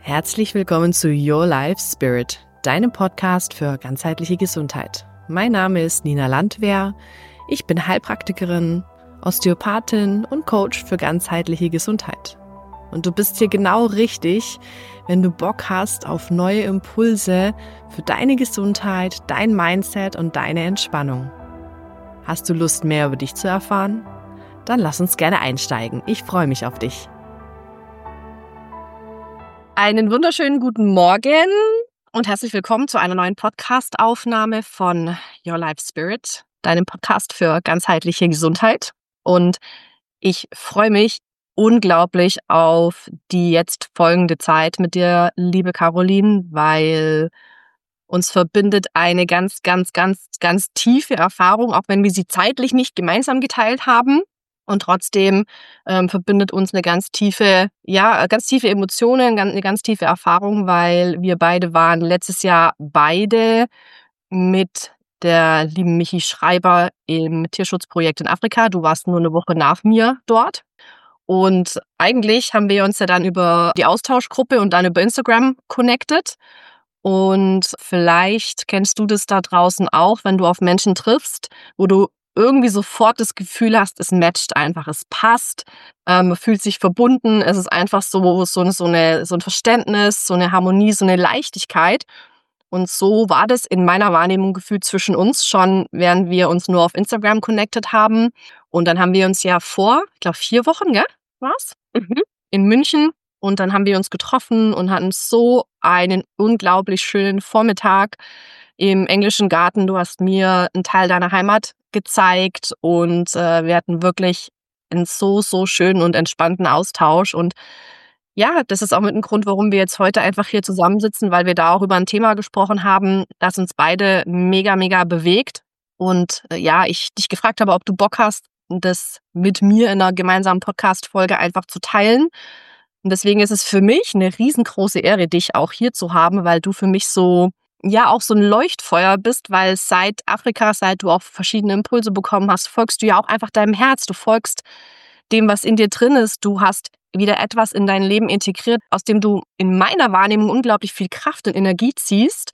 Herzlich willkommen zu Your Life Spirit, deinem Podcast für ganzheitliche Gesundheit. Mein Name ist Nina Landwehr, ich bin Heilpraktikerin, Osteopathin und Coach für ganzheitliche Gesundheit. Und du bist hier genau richtig, wenn du Bock hast auf neue Impulse für deine Gesundheit, dein Mindset und deine Entspannung. Hast du Lust, mehr über dich zu erfahren? Dann lass uns gerne einsteigen. Ich freue mich auf dich. Einen wunderschönen guten Morgen und herzlich willkommen zu einer neuen Podcast-Aufnahme von Your Life Spirit, deinem Podcast für ganzheitliche Gesundheit. Und ich freue mich unglaublich auf die jetzt folgende Zeit mit dir, liebe Caroline, weil uns verbindet eine ganz tiefe Erfahrung, auch wenn wir sie zeitlich nicht gemeinsam geteilt haben. Und trotzdem verbindet uns eine ganz tiefe Emotionen, eine ganz tiefe Erfahrung, weil wir beide waren letztes Jahr beide mit der lieben Michi Schreiber im Tierschutzprojekt in Afrika. Du warst nur eine Woche nach mir dort. Und eigentlich haben wir uns ja dann über die Austauschgruppe und dann über Instagram connected. Und vielleicht kennst du das da draußen auch, wenn du auf Menschen triffst, wo du irgendwie sofort das Gefühl hast, es matcht einfach, es passt, man fühlt sich verbunden, es ist einfach so ein Verständnis, so eine Harmonie, so eine Leichtigkeit. Und so war das in meiner Wahrnehmung gefühlt zwischen uns schon, während wir uns nur auf Instagram connected haben. Und dann haben wir uns ja vor, ich glaube 4 Wochen, gell, war's? In München. Und dann haben wir uns getroffen und hatten so einen unglaublich schönen Vormittag im englischen Garten. Du hast mir einen Teil deiner Heimat gezeigt und wir hatten wirklich einen so schönen und entspannten Austausch. Und ja, das ist auch mit ein Grund, warum wir jetzt heute einfach hier zusammensitzen, weil wir da auch über ein Thema gesprochen haben, das uns beide mega bewegt. Und ich dich gefragt habe, ob du Bock hast, das mit mir in einer gemeinsamen Podcast-Folge einfach zu teilen. Und deswegen ist es für mich eine riesengroße Ehre, dich auch hier zu haben, weil du für mich so ein Leuchtfeuer bist, weil seit du auch verschiedene Impulse bekommen hast, folgst du ja auch einfach deinem Herz. Du folgst dem, was in dir drin ist. Du hast wieder etwas in dein Leben integriert, aus dem du in meiner Wahrnehmung unglaublich viel Kraft und Energie ziehst.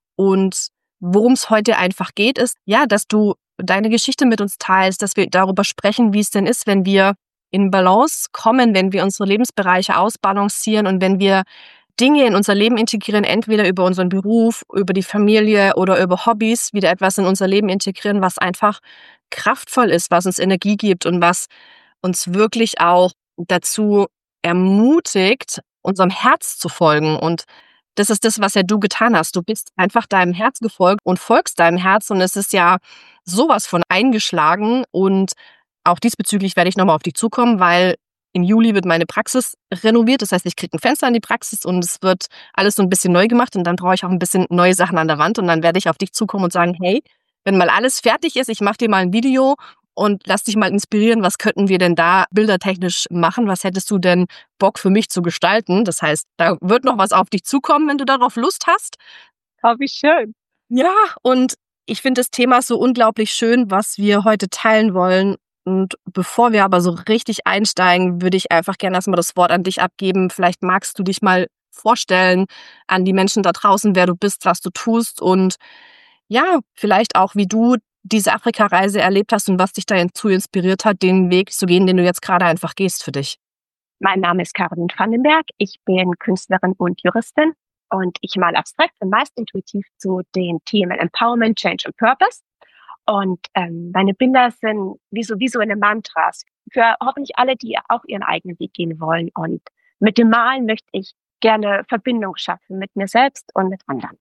Und worum es heute einfach geht, ist, ja, dass du deine Geschichte mit uns teilst, dass wir darüber sprechen, wie es denn ist, wenn wir in Balance kommen, wenn wir unsere Lebensbereiche ausbalancieren und wenn wir Dinge in unser Leben integrieren, entweder über unseren Beruf, über die Familie oder über Hobbys, wieder etwas in unser Leben integrieren, was einfach kraftvoll ist, was uns Energie gibt und was uns wirklich auch dazu ermutigt, unserem Herz zu folgen. Und das ist das, was ja du getan hast. Du bist einfach deinem Herz gefolgt und folgst deinem Herz und es ist ja sowas von eingeschlagen. Und auch diesbezüglich werde ich nochmal auf dich zukommen, weil im Juli wird meine Praxis renoviert. Das heißt, ich kriege ein Fenster in die Praxis und es wird alles so ein bisschen neu gemacht und dann brauche ich auch ein bisschen neue Sachen an der Wand und dann werde ich auf dich zukommen und sagen, hey, wenn mal alles fertig ist, ich mache dir mal ein Video und lass dich mal inspirieren, was könnten wir denn da bildertechnisch machen? Was hättest du denn Bock für mich zu gestalten? Das heißt, da wird noch was auf dich zukommen, wenn du darauf Lust hast. Oh, wie schön. Ja, und ich finde das Thema so unglaublich schön, was wir heute teilen wollen. Und bevor wir aber so richtig einsteigen, würde ich einfach gerne erstmal das Wort an dich abgeben. Vielleicht magst du dich mal vorstellen an die Menschen da draußen, wer du bist, was du tust und ja, vielleicht auch, wie du diese Afrika-Reise erlebt hast und was dich dazu inspiriert hat, den Weg zu gehen, den du jetzt gerade einfach gehst für dich. Mein Name ist Caroline Vandenberg. Ich bin Künstlerin und Juristin und ich male abstrakt und meist intuitiv zu den Themen Empowerment, Change und Purpose. Und meine Bilder sind wie so visuelle Mantras für hoffentlich alle, die auch ihren eigenen Weg gehen wollen. Und mit dem Malen möchte ich gerne Verbindung schaffen mit mir selbst und mit anderen.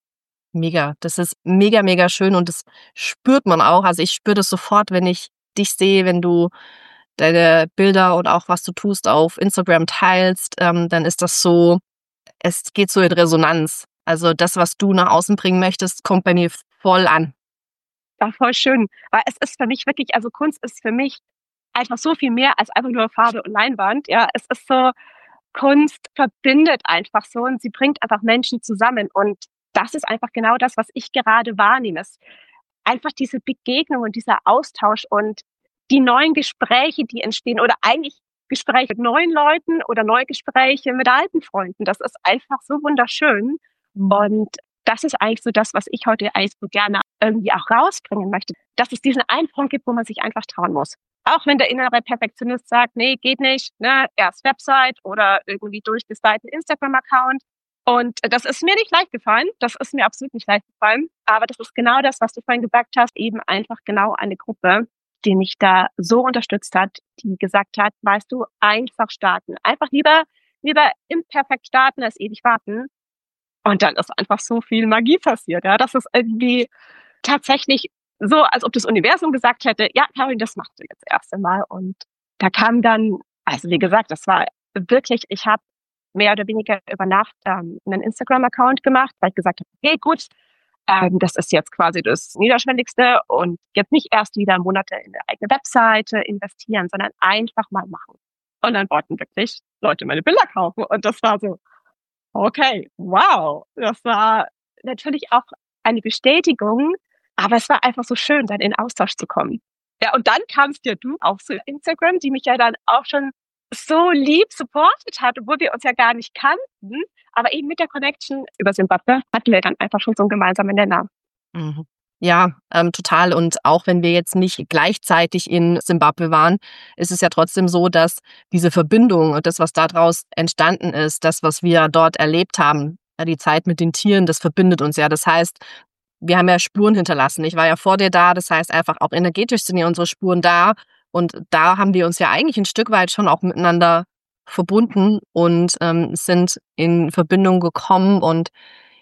Mega, das ist mega schön und das spürt man auch. Also ich spüre das sofort, wenn ich dich sehe, wenn du deine Bilder und auch was du tust auf Instagram teilst, dann ist das so, es geht so in Resonanz. Also das, was du nach außen bringen möchtest, kommt bei mir voll an. Ja, voll schön. Weil es ist für mich wirklich, also Kunst ist für mich einfach so viel mehr als einfach nur Farbe und Leinwand. Ja, es ist so, Kunst verbindet einfach so und sie bringt einfach Menschen zusammen. Und das ist einfach genau das, was ich gerade wahrnehme. Es einfach diese Begegnung und dieser Austausch und die neuen Gespräche, die entstehen oder eigentlich Gespräche mit neuen Leuten oder neue Gespräche mit alten Freunden. Das ist einfach so wunderschön. Und das ist eigentlich so das, was ich heute eigentlich so gerne irgendwie auch rausbringen möchte, dass es diesen einen Punkt gibt, wo man sich einfach trauen muss. Auch wenn der innere Perfektionist sagt, nee, geht nicht, ne, erst Website oder irgendwie durchgestylten Instagram-Account. Und das ist mir nicht leicht gefallen. Das ist mir absolut nicht leicht gefallen. Aber das ist genau das, was du vorhin gesagt hast, eben einfach genau eine Gruppe, die mich da so unterstützt hat, die gesagt hat, weißt du, einfach starten. Einfach lieber imperfekt starten als ewig warten. Und dann ist einfach so viel Magie passiert. Ja, das ist irgendwie tatsächlich so, als ob das Universum gesagt hätte, ja, Caroline, das machst du jetzt erst einmal. Und da kam dann, also wie gesagt, das war wirklich, ich habe mehr oder weniger über Nacht einen Instagram-Account gemacht, weil ich gesagt habe, okay, gut, das ist jetzt quasi das Niederschwelligste und jetzt nicht erst wieder Monate in eine eigene Webseite investieren, sondern einfach mal machen. Und dann wollten wirklich Leute meine Bilder kaufen. Und das war so, okay, wow. Das war natürlich auch eine Bestätigung, aber es war einfach so schön, dann in Austausch zu kommen. Ja, und dann kamst ja du auf so Instagram, die mich ja dann auch schon so lieb supportet hat, obwohl wir uns ja gar nicht kannten. Aber eben mit der Connection über Simbabwe hatten wir dann einfach schon so einen gemeinsamen Nenner. Mhm. Ja, total. Und auch wenn wir jetzt nicht gleichzeitig in Simbabwe waren, ist es ja trotzdem so, dass diese Verbindung und das, was daraus entstanden ist, das, was wir dort erlebt haben, ja, die Zeit mit den Tieren, das verbindet uns ja. Das heißt, wir haben ja Spuren hinterlassen. Ich war ja vor dir da, das heißt einfach auch energetisch sind ja unsere Spuren da. Und da haben wir uns ja eigentlich ein Stück weit schon auch miteinander verbunden und sind in Verbindung gekommen. Und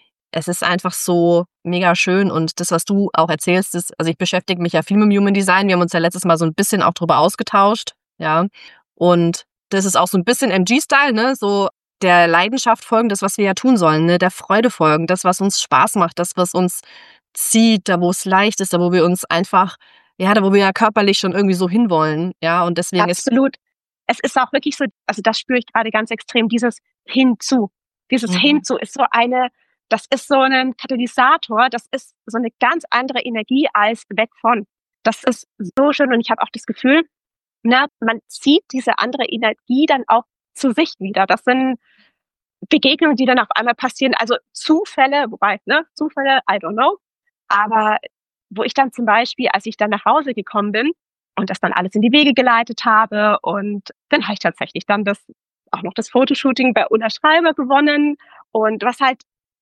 es ist einfach so mega schön. Und das, was du auch erzählst, ist, also ich beschäftige mich ja viel mit dem Human Design. Wir haben uns ja letztes Mal so ein bisschen auch drüber ausgetauscht. Ja. Und das ist auch so ein bisschen MG-Style, ne? So der Leidenschaft folgen, das, was wir ja tun sollen, ne? Der Freude folgen, das, was uns Spaß macht, das, was uns zieht, da, wo es leicht ist, da, wo wir uns einfach, ja, da, wo wir ja körperlich schon irgendwie so hinwollen. Ja, und deswegen ist, Absolut. Es ist auch wirklich so, also das spüre ich gerade ganz extrem, dieses Hinzu. Dieses mhm. Hinzu ist so eine, das ist so ein Katalysator, das ist so eine ganz andere Energie als weg von. Das ist so schön und ich habe auch das Gefühl, na, man zieht diese andere Energie dann auch zu sich wieder. Das sind Begegnungen, die dann auf einmal passieren, also Zufälle, wobei, ne, Zufälle, I don't know, aber wo ich dann zum Beispiel, als ich dann nach Hause gekommen bin und das dann alles in die Wege geleitet habe und dann habe ich tatsächlich dann auch noch das Fotoshooting bei Ulla Schreiber gewonnen und was halt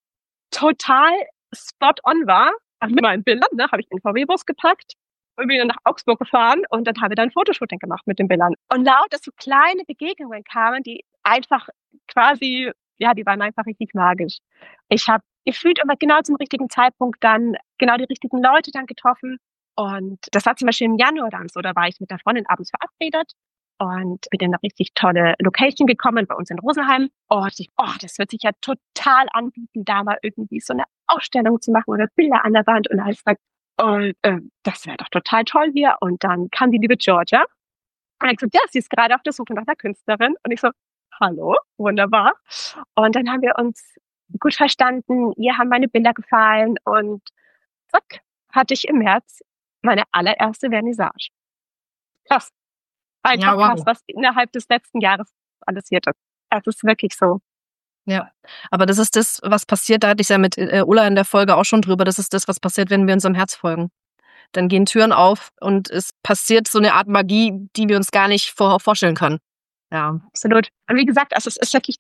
total spot on war, mit meinen Bildern, ne, habe ich in den VW-Bus gepackt und bin dann nach Augsburg gefahren und dann habe ich dann ein Fotoshooting gemacht mit den Bildern. Und lauter so kleine Begegnungen kamen, die einfach quasi, ja, die waren einfach richtig magisch. Ich habe gefühlt immer genau zum richtigen Zeitpunkt dann genau die richtigen Leute dann getroffen. Und das war zum Beispiel im Januar dann so, da war ich mit einer Freundin abends verabredet und bin in eine richtig tolle Location gekommen bei uns in Rosenheim. Und ich, oh, das wird sich ja total anbieten, da mal irgendwie so eine Ausstellung zu machen oder Bilder an der Wand und alles. Und das wäre doch total toll hier. Und dann kam die liebe Georgia und ich so, ja, sie ist gerade auf der Suche nach einer Künstlerin. Und ich so, hallo, wunderbar. Und dann haben wir uns gut verstanden. Ihr haben meine Bilder gefallen und zack, hatte ich im März meine allererste Vernissage. Krass. Ja, Einfach krass, wow. was innerhalb des letzten Jahres alles passiert ist. Es ist wirklich so. Ja, aber das ist das, was passiert, da hatte ich ja mit Ulla in der Folge auch schon drüber, das ist das, was passiert, wenn wir unserem Herz folgen. Dann gehen Türen auf und es passiert so eine Art Magie, die wir uns gar nicht vorstellen können. Ja. Absolut. Und wie gesagt, also es ist wirklich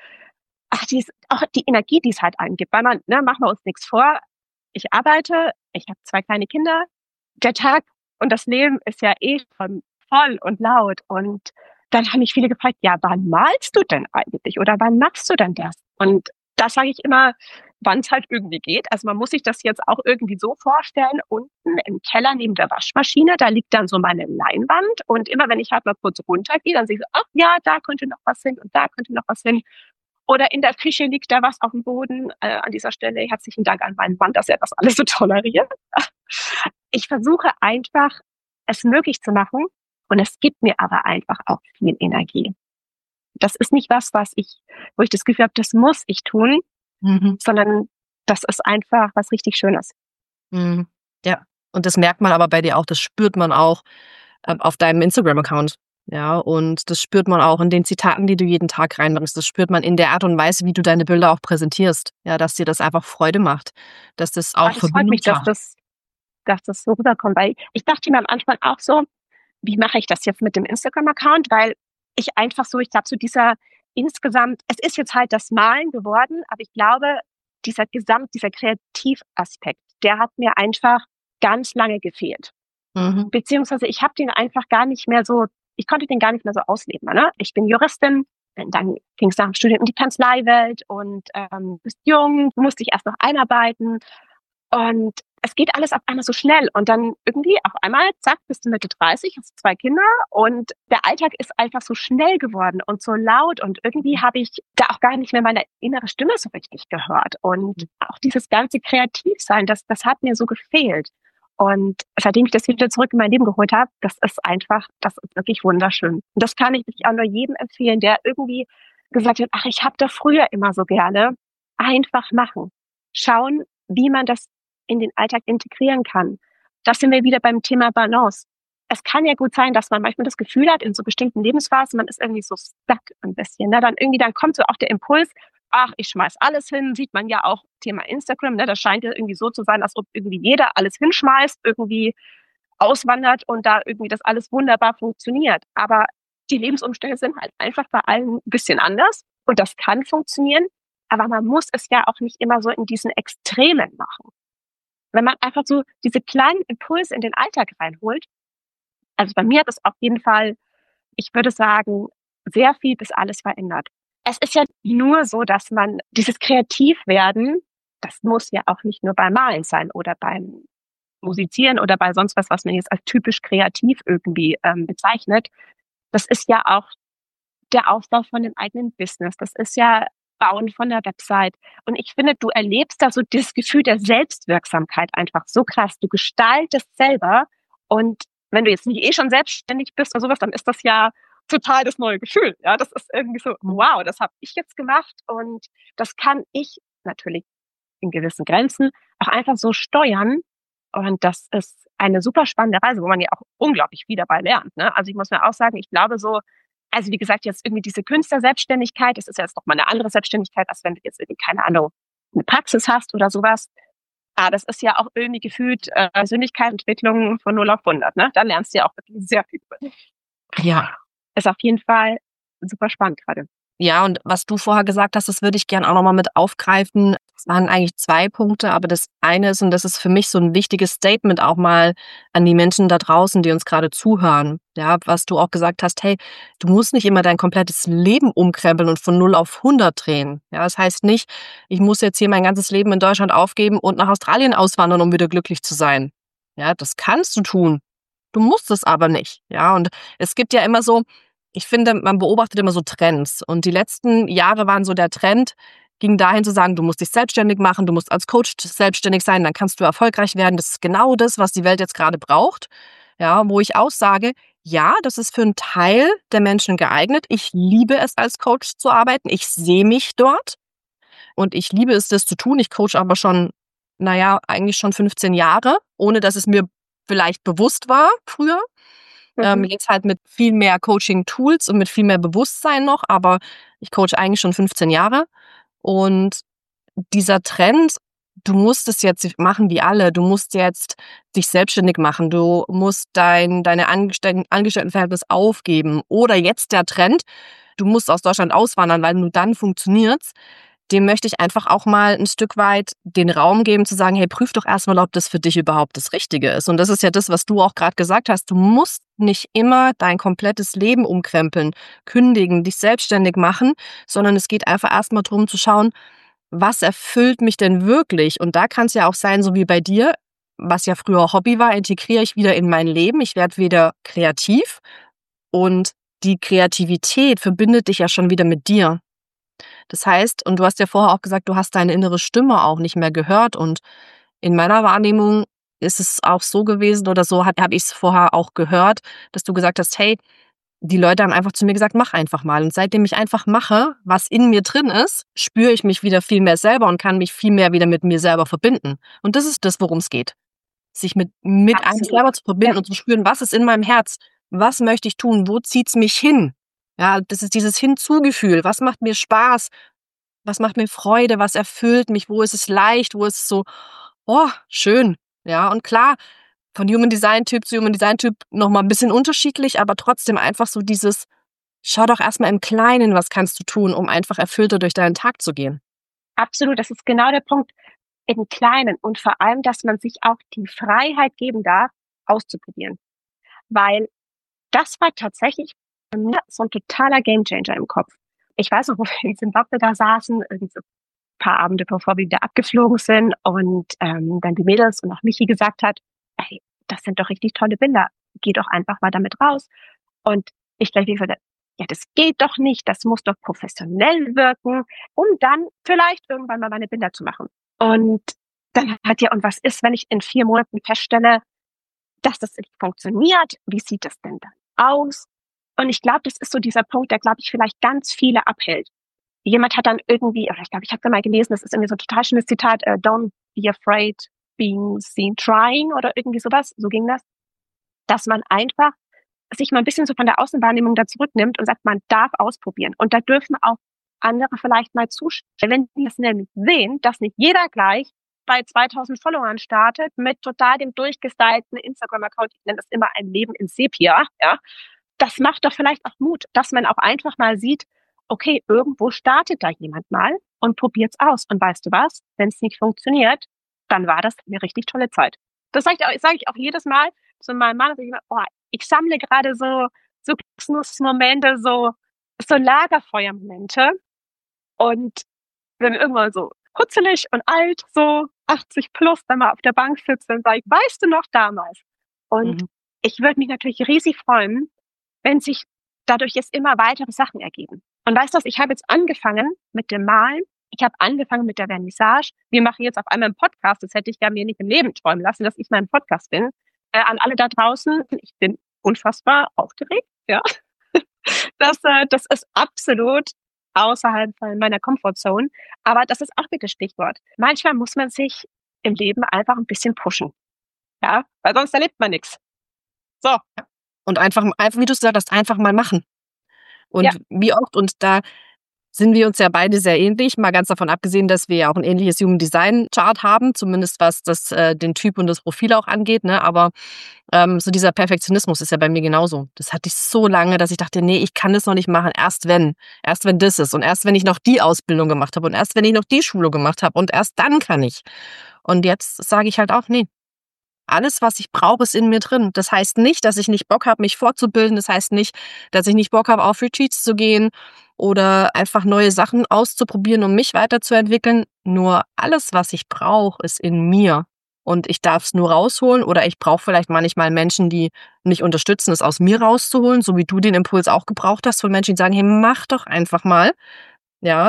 auch die Energie, die es halt eingibt. Weil man, ne, machen wir uns nichts vor. Ich arbeite, ich habe 2 kleine Kinder. Der Tag und das Leben ist ja eh schon voll und laut. Und dann haben mich viele gefragt, ja, wann malst du denn eigentlich? Oder wann machst du denn das? Und da sage ich immer, wann es halt irgendwie geht. Also man muss sich das jetzt auch irgendwie so vorstellen, unten im Keller neben der Waschmaschine, da liegt dann so meine Leinwand. Und immer wenn ich halt mal kurz runtergehe, dann sehe ich so, ach ja, da könnte noch was hin und da könnte noch was hin. Oder in der Küche liegt da was auf dem Boden. An dieser Stelle herzlichen Dank an meinen Mann, dass er das alles so toleriert. Ich versuche einfach, es möglich zu machen. Und es gibt mir aber einfach auch viel Energie. Das ist nicht was, wo ich das Gefühl habe, das muss ich tun, Mhm. sondern das ist einfach was richtig Schönes. Mhm. Ja. Und das merkt man aber bei dir auch, das spürt man auch auf deinem Instagram-Account. Ja, und das spürt man auch in den Zitaten, die du jeden Tag reinbringst. Das spürt man in der Art und Weise, wie du deine Bilder auch präsentierst. Ja, dass dir das einfach Freude macht, dass das Ah, auch das freut Verbindung mich, schafft. dass das so rüberkommt, weil ich dachte mir am Anfang auch so, wie mache ich das jetzt mit dem Instagram-Account? Weil ich einfach so, ich glaube, so dieser insgesamt, es ist jetzt halt das Malen geworden, aber ich glaube, dieser Kreativaspekt, der hat mir einfach ganz lange gefehlt. Mhm. Beziehungsweise ich habe den einfach gar nicht mehr so, ich konnte den gar nicht mehr so ausleben. Ne? Ich bin Juristin, dann ging es nach dem Studium in die Kanzleiwelt und bist jung, musste ich erst noch einarbeiten und es geht alles auf einmal so schnell und dann irgendwie auf einmal, zack, bist du Mitte 30, hast 2 Kinder und der Alltag ist einfach so schnell geworden und so laut und irgendwie habe ich da auch gar nicht mehr meine innere Stimme so richtig gehört und auch dieses ganze Kreativsein, das hat mir so gefehlt. Und seitdem ich das wieder zurück in mein Leben geholt habe, das ist wirklich wunderschön. Und das kann ich wirklich auch nur jedem empfehlen, der irgendwie gesagt hat, ach, ich habe das früher immer so gerne. Einfach machen. Schauen, wie man das in den Alltag integrieren kann. Da sind wir wieder beim Thema Balance. Es kann ja gut sein, dass man manchmal das Gefühl hat, in so bestimmten Lebensphasen, man ist irgendwie so stuck ein bisschen. Ne? Dann kommt so auch der Impuls, ach, ich schmeiß alles hin, sieht man ja auch Thema Instagram, ne? Das scheint ja irgendwie so zu sein, als ob irgendwie jeder alles hinschmeißt, irgendwie auswandert und da irgendwie das alles wunderbar funktioniert. Aber die Lebensumstände sind halt einfach bei allen ein bisschen anders und das kann funktionieren, aber man muss es ja auch nicht immer so in diesen Extremen machen. Wenn man einfach so diese kleinen Impulse in den Alltag reinholt, also bei mir hat es auf jeden Fall, ich würde sagen, sehr viel bis alles verändert. Es ist ja nur so, dass man dieses Kreativwerden, das muss ja auch nicht nur beim Malen sein oder beim Musizieren oder bei sonst was, was man jetzt als typisch kreativ irgendwie bezeichnet. Das ist ja auch der Aufbau von dem eigenen Business. Das ist ja Bauen von der Website. Und ich finde, du erlebst da so das Gefühl der Selbstwirksamkeit einfach so krass. Du gestaltest selber. Und wenn du jetzt nicht eh schon selbstständig bist oder sowas, dann ist das ja total das neue Gefühl. Ja, das ist irgendwie so, wow, das habe ich jetzt gemacht und das kann ich natürlich in gewissen Grenzen auch einfach so steuern. Und das ist eine super spannende Reise, wo man ja auch unglaublich viel dabei lernt. Ne? Also ich muss mir auch sagen, ich glaube so, also wie gesagt, jetzt irgendwie diese Künstlerselbstständigkeit, das ist ja jetzt noch mal eine andere Selbstständigkeit, als wenn du jetzt irgendwie, keine Ahnung, eine Praxis hast oder sowas. Ah, das ist ja auch irgendwie gefühlt Persönlichkeitsentwicklung von 0 auf 100. Ne? Da lernst du ja auch wirklich sehr viel über dich. Ja. Ist auf jeden Fall super spannend gerade. Ja, und was du vorher gesagt hast, das würde ich gern auch noch mal mit aufgreifen. Es waren eigentlich 2 Punkte, aber das eine ist, und das ist für mich so ein wichtiges Statement auch mal an die Menschen da draußen, die uns gerade zuhören. Ja, was du auch gesagt hast: „Hey, du musst nicht immer dein komplettes Leben umkrempeln und von 0 auf 100 drehen.“ Ja, das heißt nicht, ich muss jetzt hier mein ganzes Leben in Deutschland aufgeben und nach Australien auswandern, um wieder glücklich zu sein. Ja, das kannst du tun. Du musst es aber nicht. Ja, und es gibt ja immer so, ich finde, man beobachtet immer so Trends. Und die letzten Jahre waren so der Trend, ging dahin zu sagen, du musst dich selbstständig machen, du musst als Coach selbstständig sein, dann kannst du erfolgreich werden. Das ist genau das, was die Welt jetzt gerade braucht. Ja, wo ich auch sage, ja, das ist für einen Teil der Menschen geeignet. Ich liebe es, als Coach zu arbeiten. Ich sehe mich dort und ich liebe es, das zu tun. Ich coach aber schon, naja, eigentlich schon 15 Jahre, ohne dass es mir vielleicht bewusst war früher. Mhm. Jetzt halt mit viel mehr Coaching-Tools und mit viel mehr Bewusstsein noch, aber ich coache eigentlich schon 15 Jahre. Und dieser Trend, du musst es jetzt machen wie alle. Du musst jetzt dich selbstständig machen. Du musst deine Angestelltenverhältnis aufgeben. Oder jetzt der Trend, du musst aus Deutschland auswandern, weil nur dann funktioniert's. Dem möchte ich einfach auch mal ein Stück weit den Raum geben, zu sagen: „Hey, prüf doch erst mal, ob das für dich überhaupt das Richtige ist.“ Und das ist ja das, was du auch gerade gesagt hast. Du musst nicht immer dein komplettes Leben umkrempeln, kündigen, dich selbstständig machen, sondern es geht einfach erst mal drum zu schauen: Was erfüllt mich denn wirklich? Und da kann's ja auch sein, so wie bei dir, was ja früher Hobby war, integriere ich wieder in mein Leben. Ich werde wieder kreativ und die Kreativität verbindet dich ja schon wieder mit dir. Das heißt, und du hast ja vorher auch gesagt, du hast deine innere Stimme auch nicht mehr gehört. Und in meiner Wahrnehmung ist es auch so gewesen oder so habe ich es vorher auch gehört, dass du gesagt hast: „Hey“, die Leute haben einfach zu mir gesagt: „Mach einfach mal.“ Und seitdem ich einfach mache, was in mir drin ist, spüre ich mich wieder viel mehr selber und kann mich viel mehr wieder mit mir selber verbinden. Und das ist das, worum es geht. Sich mit einem Absolut. selber zu Ja, verbinden und zu spüren, was ist in meinem Herz? Was möchte ich tun? Wo zieht's mich hin? Ja, das ist dieses Hinzugefühl. Was macht mir Spaß? Was macht mir Freude? Was erfüllt mich? Wo ist es leicht? Wo ist es so, oh, schön. Ja, und klar, von Human Design Typ zu Human Design Typ noch mal ein bisschen unterschiedlich, aber trotzdem einfach so dieses, schau doch erst mal im Kleinen, was kannst du tun, um einfach erfüllter durch deinen Tag zu gehen. Absolut, das ist genau der Punkt im Kleinen und vor allem, dass man sich auch die Freiheit geben darf, auszuprobieren. Weil das war tatsächlich bei mir so ein totaler Gamechanger im Kopf. Ich weiß noch, wo wir in Zimbabwe da saßen, irgendwie so ein paar Abende bevor wir wieder abgeflogen sind und dann die Mädels und auch Michi gesagt hat, ey, das sind doch richtig tolle Bilder, geh doch einfach mal damit raus. Und ich gleich wieder gesagt, ja, das geht doch nicht, das muss doch professionell wirken, um dann vielleicht irgendwann mal meine Bilder zu machen. Und dann hat ja, und was ist, wenn ich in 4 Monaten feststelle, dass das nicht funktioniert? Wie sieht das denn dann aus? Und ich glaube, das ist so dieser Punkt, der, glaube ich, vielleicht ganz viele abhält. Jemand hat dann irgendwie, oder ich glaube, ich habe da mal gelesen, das ist irgendwie so ein total schönes Zitat, don't be afraid being seen trying oder irgendwie sowas, so ging das, dass man einfach sich mal ein bisschen so von der Außenwahrnehmung da zurücknimmt und sagt, man darf ausprobieren. Und da dürfen auch andere vielleicht mal zuschauen. Wenn die das nämlich sehen, dass nicht jeder gleich bei 2000 Followern startet mit total dem durchgestylten Instagram-Account, ich nenne das immer ein Leben in Sepia, ja, das macht doch vielleicht auch Mut, dass man auch einfach mal sieht, okay, irgendwo startet da jemand mal und probiert's aus. Und weißt du was? Wenn es nicht funktioniert, dann war das eine richtig tolle Zeit. Das sag ich auch jedes Mal zu meinem Mann, oh, ich sammle gerade so Momente, so Lagerfeuermomente. Und wenn wir irgendwann so hutzelig und alt, so 80 plus, dann mal auf der Bank sitzt, dann sage ich, weißt du noch damals? Und Mhm. ich würde mich natürlich riesig freuen, wenn sich dadurch jetzt immer weitere Sachen ergeben. Und weißt du was, ich habe jetzt angefangen mit dem Malen, ich habe angefangen mit der Vernissage. Wir machen jetzt auf einmal einen Podcast, das hätte ich ja mir nicht im Leben träumen lassen, dass ich mal im Podcast bin. An alle da draußen, ich bin unfassbar aufgeregt, ja. Das ist absolut außerhalb von meiner Comfortzone. Aber das ist auch bitte Stichwort. Manchmal muss man sich im Leben einfach ein bisschen pushen. Ja, weil sonst erlebt man nichts. So, Und einfach, wie du gesagt hast, einfach mal machen. ja, Und wie oft, und da sind wir uns ja beide sehr ähnlich, mal ganz davon abgesehen, dass wir ja auch ein ähnliches Human Design Chart haben, zumindest was den Typ und das Profil auch angeht, ne? Aber so dieser Perfektionismus ist ja bei mir genauso. Das hatte ich so lange, dass ich dachte, nee, ich kann das noch nicht machen, erst wenn das ist und erst wenn ich noch die Ausbildung gemacht habe und erst wenn ich noch die Schulung gemacht habe und erst dann kann ich. Und jetzt sage ich halt auch, nee, alles, was ich brauche, ist in mir drin. Das heißt nicht, dass ich nicht Bock habe, mich fortzubilden. Das heißt nicht, dass ich nicht Bock habe, auf Retreats zu gehen oder einfach neue Sachen auszuprobieren, um mich weiterzuentwickeln. Nur alles, was ich brauche, ist in mir. Und ich darf es nur rausholen oder ich brauche vielleicht manchmal Menschen, die mich unterstützen, es aus mir rauszuholen, so wie du den Impuls auch gebraucht hast von Menschen, die sagen, hey, mach doch einfach mal. Ja,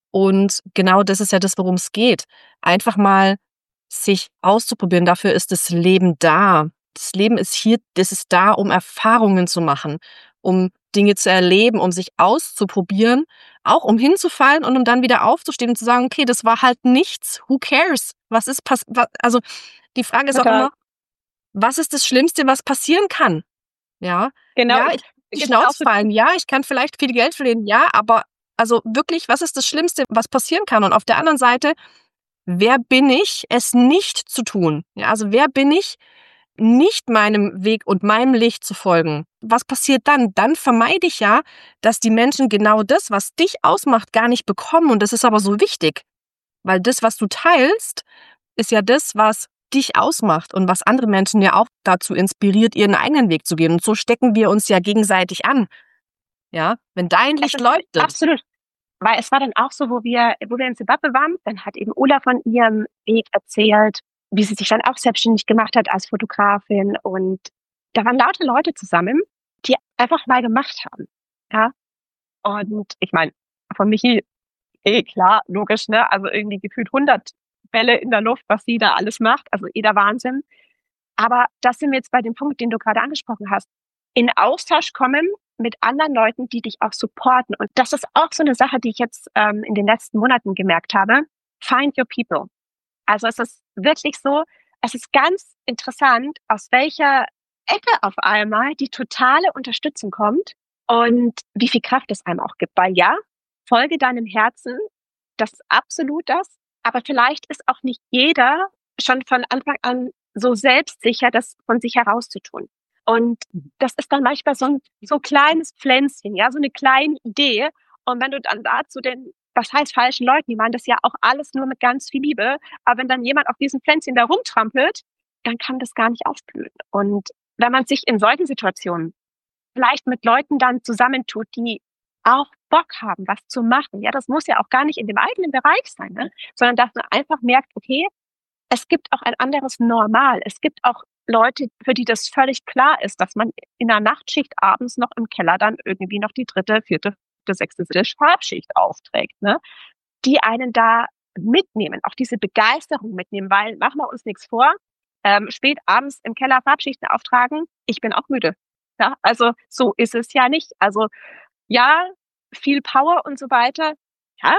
und genau das ist ja das, worum es geht. Einfach mal sich auszuprobieren. Dafür ist das Leben da. Das Leben ist hier, das ist da, um Erfahrungen zu machen, um Dinge zu erleben, um sich auszuprobieren, auch um hinzufallen und um dann wieder aufzustehen und zu sagen, okay, das war halt nichts. Who cares? Was ist also die Frage ist auch total. immer, was ist das Schlimmste, was passieren kann? Ja, Genau, ja, ich ich die gibt's auch Schnauze so. fallen. Ja, ich kann vielleicht viel Geld verlieren. Ja, aber also wirklich, was ist das Schlimmste, was passieren kann? Und auf der anderen Seite, wer bin ich, es nicht zu tun? Ja, also wer bin ich, nicht meinem Weg und meinem Licht zu folgen? Was passiert dann? Dann vermeide ich ja, dass die Menschen genau das, was dich ausmacht, gar nicht bekommen. Und das ist aber so wichtig, weil das, was du teilst, ist ja das, was dich ausmacht und was andere Menschen ja auch dazu inspiriert, ihren eigenen Weg zu gehen. Und so stecken wir uns ja gegenseitig an. Ja, wenn dein Es Licht ist leuchtet. absolut, weil es war dann auch so, wo wir in Zimbabwe waren, dann hat eben Ulla von ihrem Weg erzählt, wie sie sich dann auch selbstständig gemacht hat als Fotografin. Und da waren lauter Leute zusammen, die einfach mal gemacht haben. Ja, und ich meine, von Michi, klar, logisch, ne? Also irgendwie gefühlt 100 Bälle in der Luft, was sie da alles macht. Also der Wahnsinn. Aber das sind wir jetzt bei dem Punkt, den du gerade angesprochen hast. In Austausch kommen mit anderen Leuten, die dich auch supporten. Und das ist auch so eine Sache, die ich jetzt in den letzten Monaten gemerkt habe. Find your people. Also es ist wirklich so, es ist ganz interessant, aus welcher Ecke auf einmal die totale Unterstützung kommt und wie viel Kraft es einem auch gibt. Weil ja, folge deinem Herzen, das ist absolut das, aber vielleicht ist auch nicht jeder schon von Anfang an so selbstsicher, das von sich herauszutun. Und das ist dann manchmal so ein kleines Pflänzchen, ja, so eine kleine Idee. Und wenn du dann da zu den, was heißt falschen Leuten, die meinen das ja auch alles nur mit ganz viel Liebe, aber wenn dann jemand auf diesem Pflänzchen da rumtrampelt, dann kann das gar nicht aufblühen. Und wenn man sich in solchen Situationen vielleicht mit Leuten dann zusammentut, die auch Bock haben, was zu machen, ja, das muss ja auch gar nicht in dem eigenen Bereich sein, ne? Sondern dass man einfach merkt, okay, es gibt auch ein anderes Normal. Es gibt auch Leute, für die das völlig klar ist, dass man in der Nachtschicht abends noch im Keller dann irgendwie noch die 3., 4., 5., 6., 7. Farbschicht aufträgt, ne? Die einen da mitnehmen, auch diese Begeisterung mitnehmen, weil machen wir uns nichts vor, spät abends im Keller Farbschichten auftragen, ich bin auch müde. Ja, also so ist es ja nicht. Also ja, viel Power und so weiter, ja,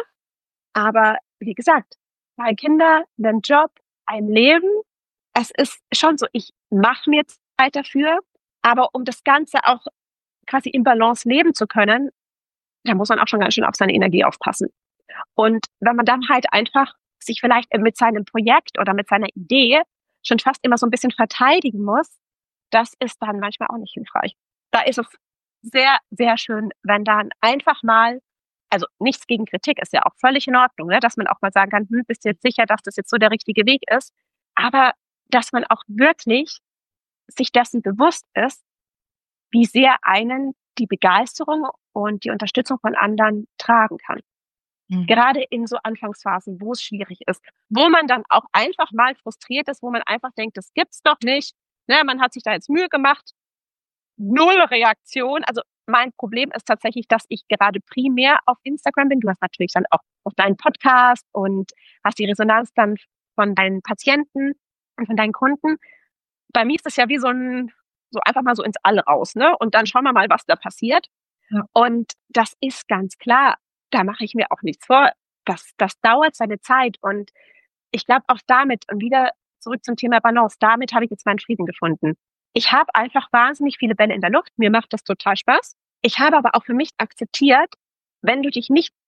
aber wie gesagt, 2 Kinder, 'nen Job, ein Leben. Es ist schon so, ich mache mir Zeit dafür, aber um das Ganze auch quasi im Balance leben zu können, da muss man auch schon ganz schön auf seine Energie aufpassen. Und wenn man dann halt einfach sich vielleicht mit seinem Projekt oder mit seiner Idee schon fast immer so ein bisschen verteidigen muss, das ist dann manchmal auch nicht hilfreich. Da ist es sehr, sehr schön, wenn dann einfach mal, also nichts gegen Kritik, ist ja auch völlig in Ordnung, ne, dass man auch mal sagen kann: bist du jetzt sicher, dass das jetzt so der richtige Weg ist?“ Aber dass man auch wirklich sich dessen bewusst ist, wie sehr einen die Begeisterung und die Unterstützung von anderen tragen kann. Mhm. Gerade in so Anfangsphasen, wo es schwierig ist, wo man dann auch einfach mal frustriert ist, wo man einfach denkt, das gibt's doch nicht. Ne, man hat sich da jetzt Mühe gemacht, null Reaktion. Also mein Problem ist tatsächlich, dass ich gerade primär auf Instagram bin. Du hast natürlich dann auch auf deinen Podcast und hast die Resonanz dann von deinen Patienten und von deinen Kunden. Bei mir ist das ja wie so einfach mal so ins All raus, ne? Und dann schauen wir mal, was da passiert. Ja. Und das ist ganz klar, da mache ich mir auch nichts vor. Das dauert seine Zeit. Und ich glaube auch damit, und wieder zurück zum Thema Balance, damit habe ich jetzt meinen Frieden gefunden. Ich habe einfach wahnsinnig viele Bälle in der Luft. Mir macht das total Spaß. Ich habe aber auch für mich akzeptiert, wenn du dich nicht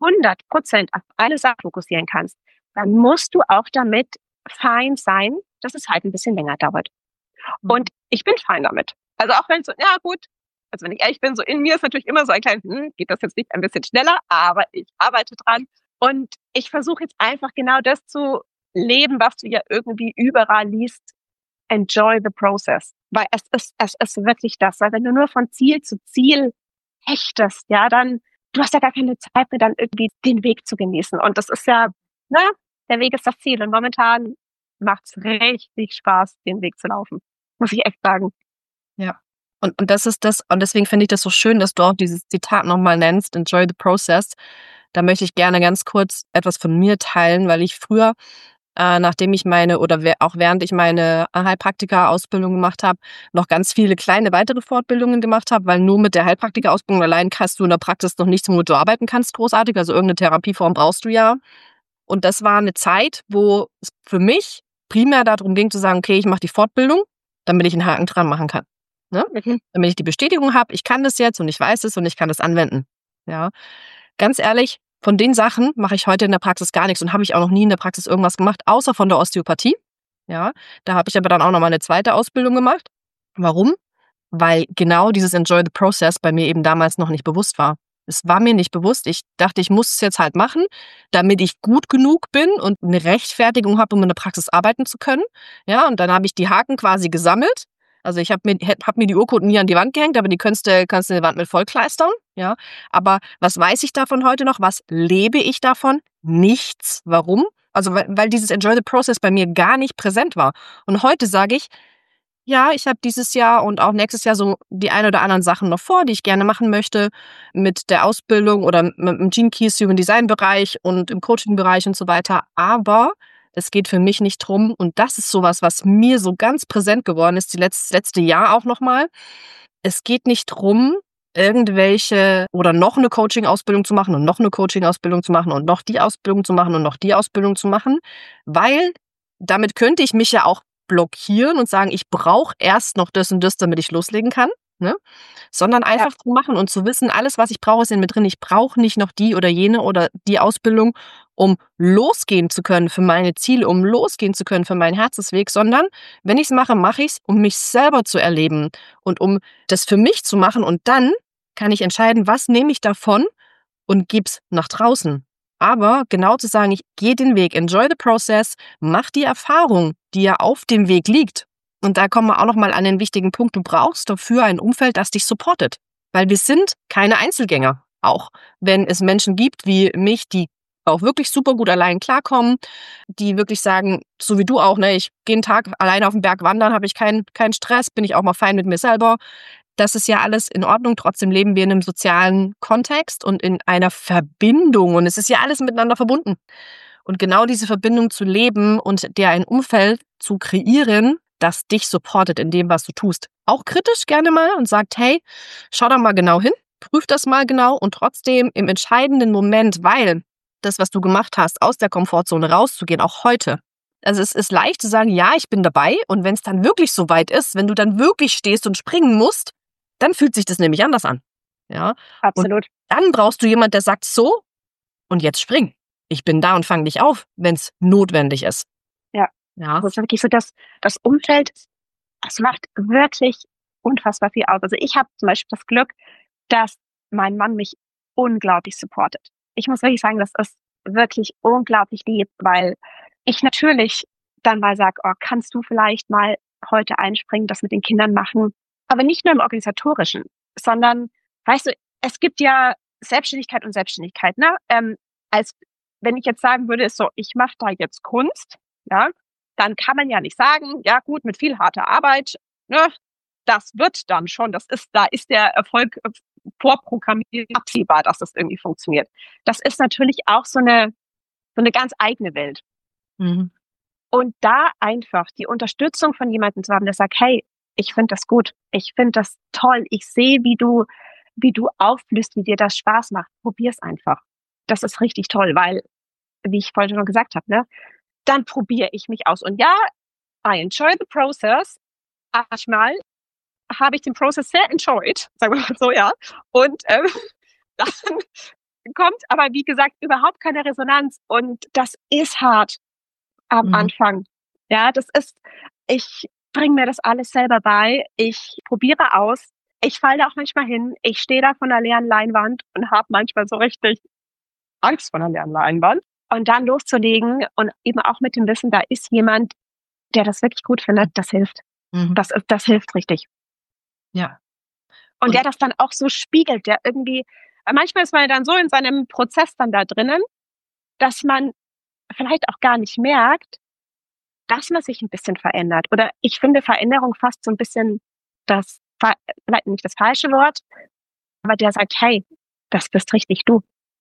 100% auf eine Sache fokussieren kannst, dann musst du auch damit fein sein, dass es halt ein bisschen länger dauert. Und ich bin fein damit. Also auch wenn so, ja gut, also wenn ich ehrlich bin, so in mir ist natürlich immer so ein kleines, geht das jetzt nicht ein bisschen schneller, aber ich arbeite dran. Und ich versuche jetzt einfach genau das zu leben, was du ja irgendwie überall liest. Enjoy the process. Weil es ist wirklich das. Weil wenn du nur von Ziel zu Ziel hechtest, ja, dann, du hast ja gar keine Zeit mehr, dann irgendwie den Weg zu genießen. Und das ist ja, naja, der Weg ist das Ziel. Und momentan macht's richtig Spaß, den Weg zu laufen. Muss ich echt sagen. Ja. Und das ist das, und deswegen finde ich das so schön, dass du auch dieses Zitat nochmal nennst, enjoy the process. Da möchte ich gerne ganz kurz etwas von mir teilen, weil ich früher, nachdem ich auch während ich meine Heilpraktiker-Ausbildung gemacht habe, noch ganz viele kleine weitere Fortbildungen gemacht habe, weil nur mit der Heilpraktiker-Ausbildung allein hast du in der Praxis noch nichts, womit du arbeiten kannst, großartig. Also irgendeine Therapieform brauchst du ja. Und das war eine Zeit, wo es für mich primär darum ging zu sagen, okay, ich mache die Fortbildung, damit ich einen Haken dran machen kann. Ne? Damit ich die Bestätigung habe, ich kann das jetzt und ich weiß es und ich kann das anwenden. Ja, ganz ehrlich, von den Sachen mache ich heute in der Praxis gar nichts und habe ich auch noch nie in der Praxis irgendwas gemacht, außer von der Osteopathie. Ja, da habe ich aber dann auch noch mal eine zweite Ausbildung gemacht. Warum? Weil genau dieses Enjoy the Process bei mir eben damals noch nicht bewusst war. Es war mir nicht bewusst. Ich dachte, ich muss es jetzt halt machen, damit ich gut genug bin und eine Rechtfertigung habe, um in der Praxis arbeiten zu können. Ja, und dann habe ich die Haken quasi gesammelt. Also ich habe mir die Urkunden nie an die Wand gehängt, aber die kannst du in die Wand mit vollkleistern. Ja, aber was weiß ich davon heute noch? Was lebe ich davon? Nichts. Warum? Also weil dieses Enjoy the Process bei mir gar nicht präsent war. Und heute sage ich, ja, ich habe dieses Jahr und auch nächstes Jahr so die ein oder anderen Sachen noch vor, die ich gerne machen möchte mit der Ausbildung oder mit dem Gene Keys Human Design Bereich und im Coaching Bereich und so weiter. Aber es geht für mich nicht drum, und das ist sowas, was mir so ganz präsent geworden ist, letzte Jahr auch nochmal. Es geht nicht drum, irgendwelche oder noch eine Coaching-Ausbildung zu machen und noch eine Coaching-Ausbildung zu machen und noch die Ausbildung zu machen und noch die Ausbildung zu machen, weil damit könnte ich mich ja auch blockieren und sagen, ich brauche erst noch das und das, damit ich loslegen kann, ne? Sondern einfach zu machen und zu wissen, alles, was ich brauche, ist in mir drin. Ich brauche nicht noch die oder jene oder die Ausbildung, um losgehen zu können für meine Ziele, um losgehen zu können für meinen Herzensweg, sondern wenn ich es mache, mache ich es, um mich selber zu erleben und um das für mich zu machen. Und dann kann ich entscheiden, was nehme ich davon und gib's nach draußen. Aber genau zu sagen, ich gehe den Weg, enjoy the process, mach die Erfahrung, die ja auf dem Weg liegt. Und da kommen wir auch nochmal an den wichtigen Punkt. Du brauchst dafür ein Umfeld, das dich supportet. Weil wir sind keine Einzelgänger. Auch wenn es Menschen gibt wie mich, die auch wirklich super gut allein klarkommen, die wirklich sagen, so wie du auch, ne, ich gehe einen Tag alleine auf den Berg wandern, habe ich keinen Stress, bin ich auch mal fein mit mir selber. Das ist ja alles in Ordnung. Trotzdem leben wir in einem sozialen Kontext und in einer Verbindung. Und es ist ja alles miteinander verbunden. Und genau diese Verbindung zu leben und dir ein Umfeld zu kreieren, das dich supportet in dem, was du tust. Auch kritisch gerne mal und sagt, hey, schau da mal genau hin, prüf das mal genau und trotzdem im entscheidenden Moment, weil das, was du gemacht hast, aus der Komfortzone rauszugehen, auch heute. Also es ist leicht zu sagen, ja, ich bin dabei. Und wenn es dann wirklich so weit ist, wenn du dann wirklich stehst und springen musst, dann fühlt sich das nämlich anders an. Ja? Und Absolut. dann brauchst du jemanden, der sagt, so, und jetzt spring. Ich bin da und fang dich auf, wenn es notwendig ist. Ja. Ja. Das ist wirklich so, dass das Umfeld, das macht wirklich unfassbar viel aus. Also ich habe zum Beispiel das Glück, dass mein Mann mich unglaublich supportet. Ich muss wirklich sagen, das ist wirklich unglaublich lieb, weil ich natürlich dann mal sage, oh, kannst du vielleicht mal heute einspringen, das mit den Kindern machen? Aber nicht nur im Organisatorischen, sondern, weißt du, es gibt ja Selbstständigkeit und Selbstständigkeit, ne? Als wenn ich jetzt sagen würde, ist so, ich mache da jetzt Kunst, ja, dann kann man ja nicht sagen, ja gut, mit viel harter Arbeit, ne, das wird dann schon, da ist der Erfolg vorprogrammiert, absehbar, dass das irgendwie funktioniert. Das ist natürlich auch so eine ganz eigene Welt. Mhm. Und da einfach die Unterstützung von jemandem zu haben, der sagt, hey, ich finde das gut, ich finde das toll, ich sehe, wie du aufblühst, wie dir das Spaß macht. Probier's einfach. Das ist richtig toll, weil, wie ich vorhin schon gesagt habe, ne, dann probiere ich mich aus. Und ja, I enjoy the process. Manchmal habe ich den Prozess sehr enjoyed, sagen wir mal so, ja. Und dann kommt aber, wie gesagt, überhaupt keine Resonanz. Und das ist hart am Anfang. Ja, ich bringe mir das alles selber bei. Ich probiere aus. Ich falle da auch manchmal hin. Ich stehe da von einer leeren Leinwand und habe manchmal so richtig Angst vor einer leeren Leinwand. Und dann loszulegen und eben auch mit dem Wissen, da ist jemand, der das wirklich gut findet, das hilft. Das hilft richtig. Ja. Und der das dann auch so spiegelt, der irgendwie, manchmal ist man dann so in seinem Prozess dann da drinnen, dass man vielleicht auch gar nicht merkt, dass man sich ein bisschen verändert. Oder ich finde Veränderung fast so ein bisschen vielleicht nicht das falsche Wort, aber der sagt, hey, das bist richtig du.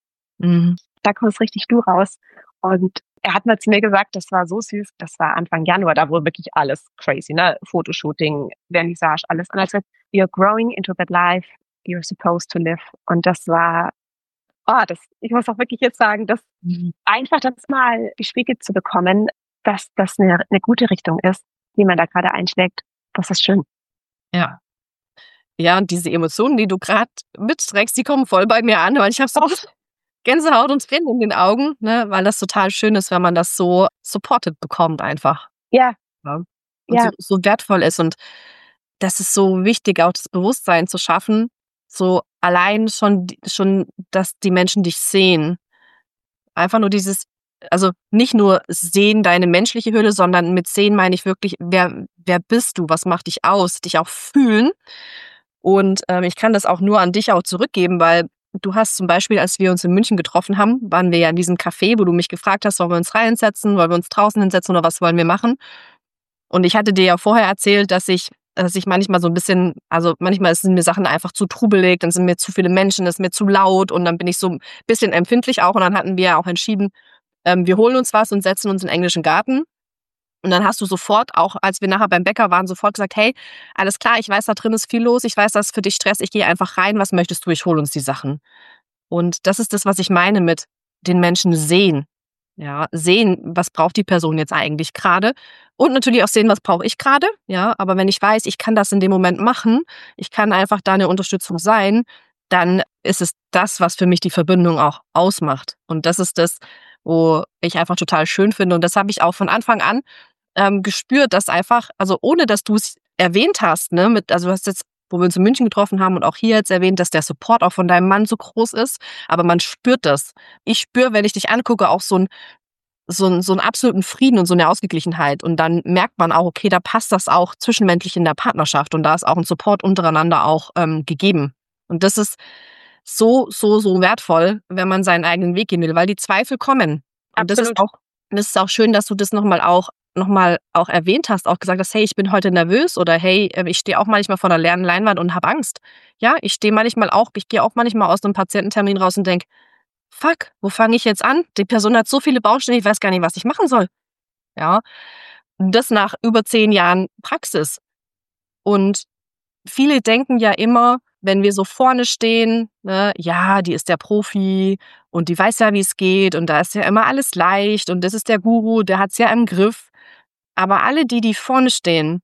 Da kommst richtig du raus. Und er hat mal zu mir gesagt, das war so süß, das war Anfang Januar, da wurde wirklich alles crazy, ne? Fotoshooting, Vernissage, alles. Und er hat gesagt, you're growing into that life you're supposed to live. Und das war, ich muss auch wirklich jetzt sagen, dass einfach das mal gespiegelt zu bekommen, dass das eine gute Richtung ist, die man da gerade einschlägt, das ist schön. Ja. Ja, und diese Emotionen, die du gerade mitträgst, die kommen voll bei mir an, weil ich habe so Gänsehaut und Tränen in den Augen, ne, weil das total schön ist, wenn man das so supported bekommt einfach. Ja. Ja. Und so wertvoll ist. Und das ist so wichtig, auch das Bewusstsein zu schaffen, so allein schon, dass die Menschen dich sehen. Einfach nur also nicht nur sehen deine menschliche Hülle, sondern mit sehen meine ich wirklich, wer bist du, was macht dich aus, dich auch fühlen. Und ich kann das auch nur an dich auch zurückgeben, weil du hast zum Beispiel, als wir uns in München getroffen haben, waren wir ja in diesem Café, wo du mich gefragt hast, wollen wir uns reinsetzen, wollen wir uns draußen hinsetzen oder was wollen wir machen? Und ich hatte dir ja vorher erzählt, dass ich manchmal so ein bisschen, also manchmal sind mir Sachen einfach zu trubelig, dann sind mir zu viele Menschen, ist mir zu laut und dann bin ich so ein bisschen empfindlich auch. Und dann hatten wir ja auch entschieden, wir holen uns was und setzen uns in den englischen Garten. Und dann hast du sofort, auch als wir nachher beim Bäcker waren, sofort gesagt, hey, alles klar, ich weiß, da drin ist viel los, ich weiß, das ist für dich Stress, ich gehe einfach rein, was möchtest du, ich hole uns die Sachen. Und das ist das, was ich meine mit den Menschen sehen. Ja, sehen, was braucht die Person jetzt eigentlich gerade und natürlich auch sehen, was brauche ich gerade. Ja, aber wenn ich weiß, ich kann das in dem Moment machen, ich kann einfach da eine Unterstützung sein, dann ist es das, was für mich die Verbindung auch ausmacht. Und das ist das, wo ich einfach total schön finde. Und das habe ich auch von Anfang an, gespürt, dass einfach also, ohne dass du es erwähnt hast, ne, du hast jetzt, wo wir uns in München getroffen haben und auch hier jetzt erwähnt, dass der Support auch von deinem Mann so groß ist, aber man spürt das. Ich spüre, wenn ich dich angucke, auch so 'n absoluten Frieden und so 'ne Ausgeglichenheit. Und dann merkt man auch, okay, da passt das auch zwischenmenschlich in der Partnerschaft und da ist auch 'n Support untereinander auch, gegeben. Und das ist so, so, so wertvoll, wenn man seinen eigenen Weg gehen will, weil die Zweifel kommen. Und Absolut. das ist auch schön, dass du das noch mal auch erwähnt hast, auch gesagt hast: „Hey, ich bin heute nervös“ oder „Hey, ich stehe auch manchmal vor 'ner leeren Leinwand und habe Angst.“ Ja, ich gehe auch manchmal aus 'nem Patiententermin raus und denke: „Fuck, wo fange ich jetzt an? Die Person hat so viele Baustellen, ich weiß gar nicht, was ich machen soll.“ Ja, das nach über 10 Jahren Praxis. Und viele denken ja immer, wenn wir so vorne stehen, ne: „Ja, die ist der Profi und die weiß ja, wie's geht und da ist ja immer alles leicht und das ist der Guru, der hat's ja im Griff.“ Aber alle die, die vorne stehen,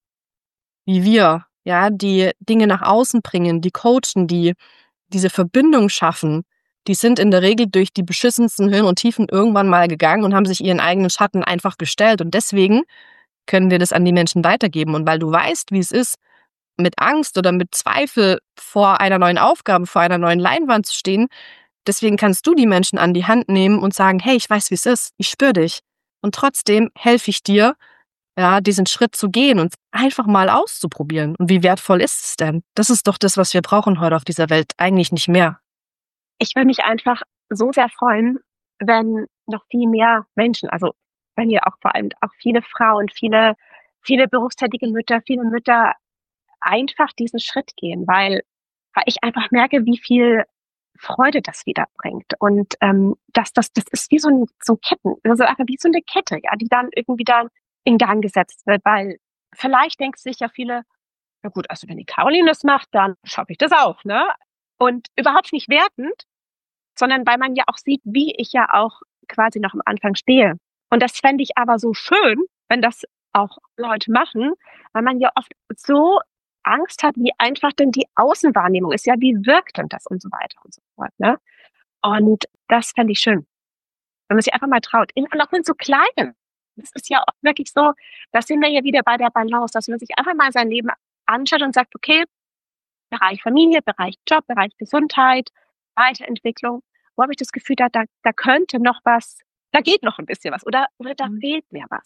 wie wir, ja, die Dinge nach außen bringen, die coachen, die diese Verbindung schaffen, die sind in der Regel durch die beschissensten Höhen und Tiefen irgendwann mal gegangen und haben sich ihren eigenen Schatten einfach gestellt. Und deswegen können wir das an die Menschen weitergeben. Und weil du weißt, wie es ist, mit Angst oder mit Zweifel vor einer neuen Aufgabe, vor einer neuen Leinwand zu stehen, deswegen kannst du die Menschen an die Hand nehmen und sagen: „Hey, ich weiß, wie es ist. Ich spüre dich. Und trotzdem helfe ich dir, ja, diesen Schritt zu gehen und einfach mal auszuprobieren.“ Und wie wertvoll ist es denn? Das ist doch das, was wir brauchen heute auf dieser Welt, eigentlich nicht mehr. Ich würde mich einfach so sehr freuen, wenn noch viel mehr Menschen, also wenn ihr auch vor allem auch viele Frauen, viele berufstätige Mütter, viele Mütter einfach diesen Schritt gehen, weil ich einfach merke, wie viel Freude das wieder bringt. Und das ist wie so ein Ketten, also einfach wie so eine Kette, ja, die dann irgendwie dann in Gang gesetzt wird, weil vielleicht denken sich ja viele, na gut, also wenn die Caroline das macht, dann schaffe ich das auch, ne? Und überhaupt nicht wertend, sondern weil man ja auch sieht, wie ich ja auch quasi noch am Anfang stehe. Und das fände ich aber so schön, wenn das auch Leute machen, weil man ja oft so Angst hat, wie einfach denn die Außenwahrnehmung ist, ja, wie wirkt denn das und so weiter und so fort, ne? Und das fände ich schön, wenn man sich einfach mal traut, und auch in so Kleinen. Das ist ja auch wirklich so, da sind wir ja wieder bei der Balance, dass man sich einfach mal sein Leben anschaut und sagt: „Okay, Bereich Familie, Bereich Job, Bereich Gesundheit, Weiterentwicklung. Wo habe ich das Gefühl, da könnte noch was, da geht noch ein bisschen was oder da fehlt mir was,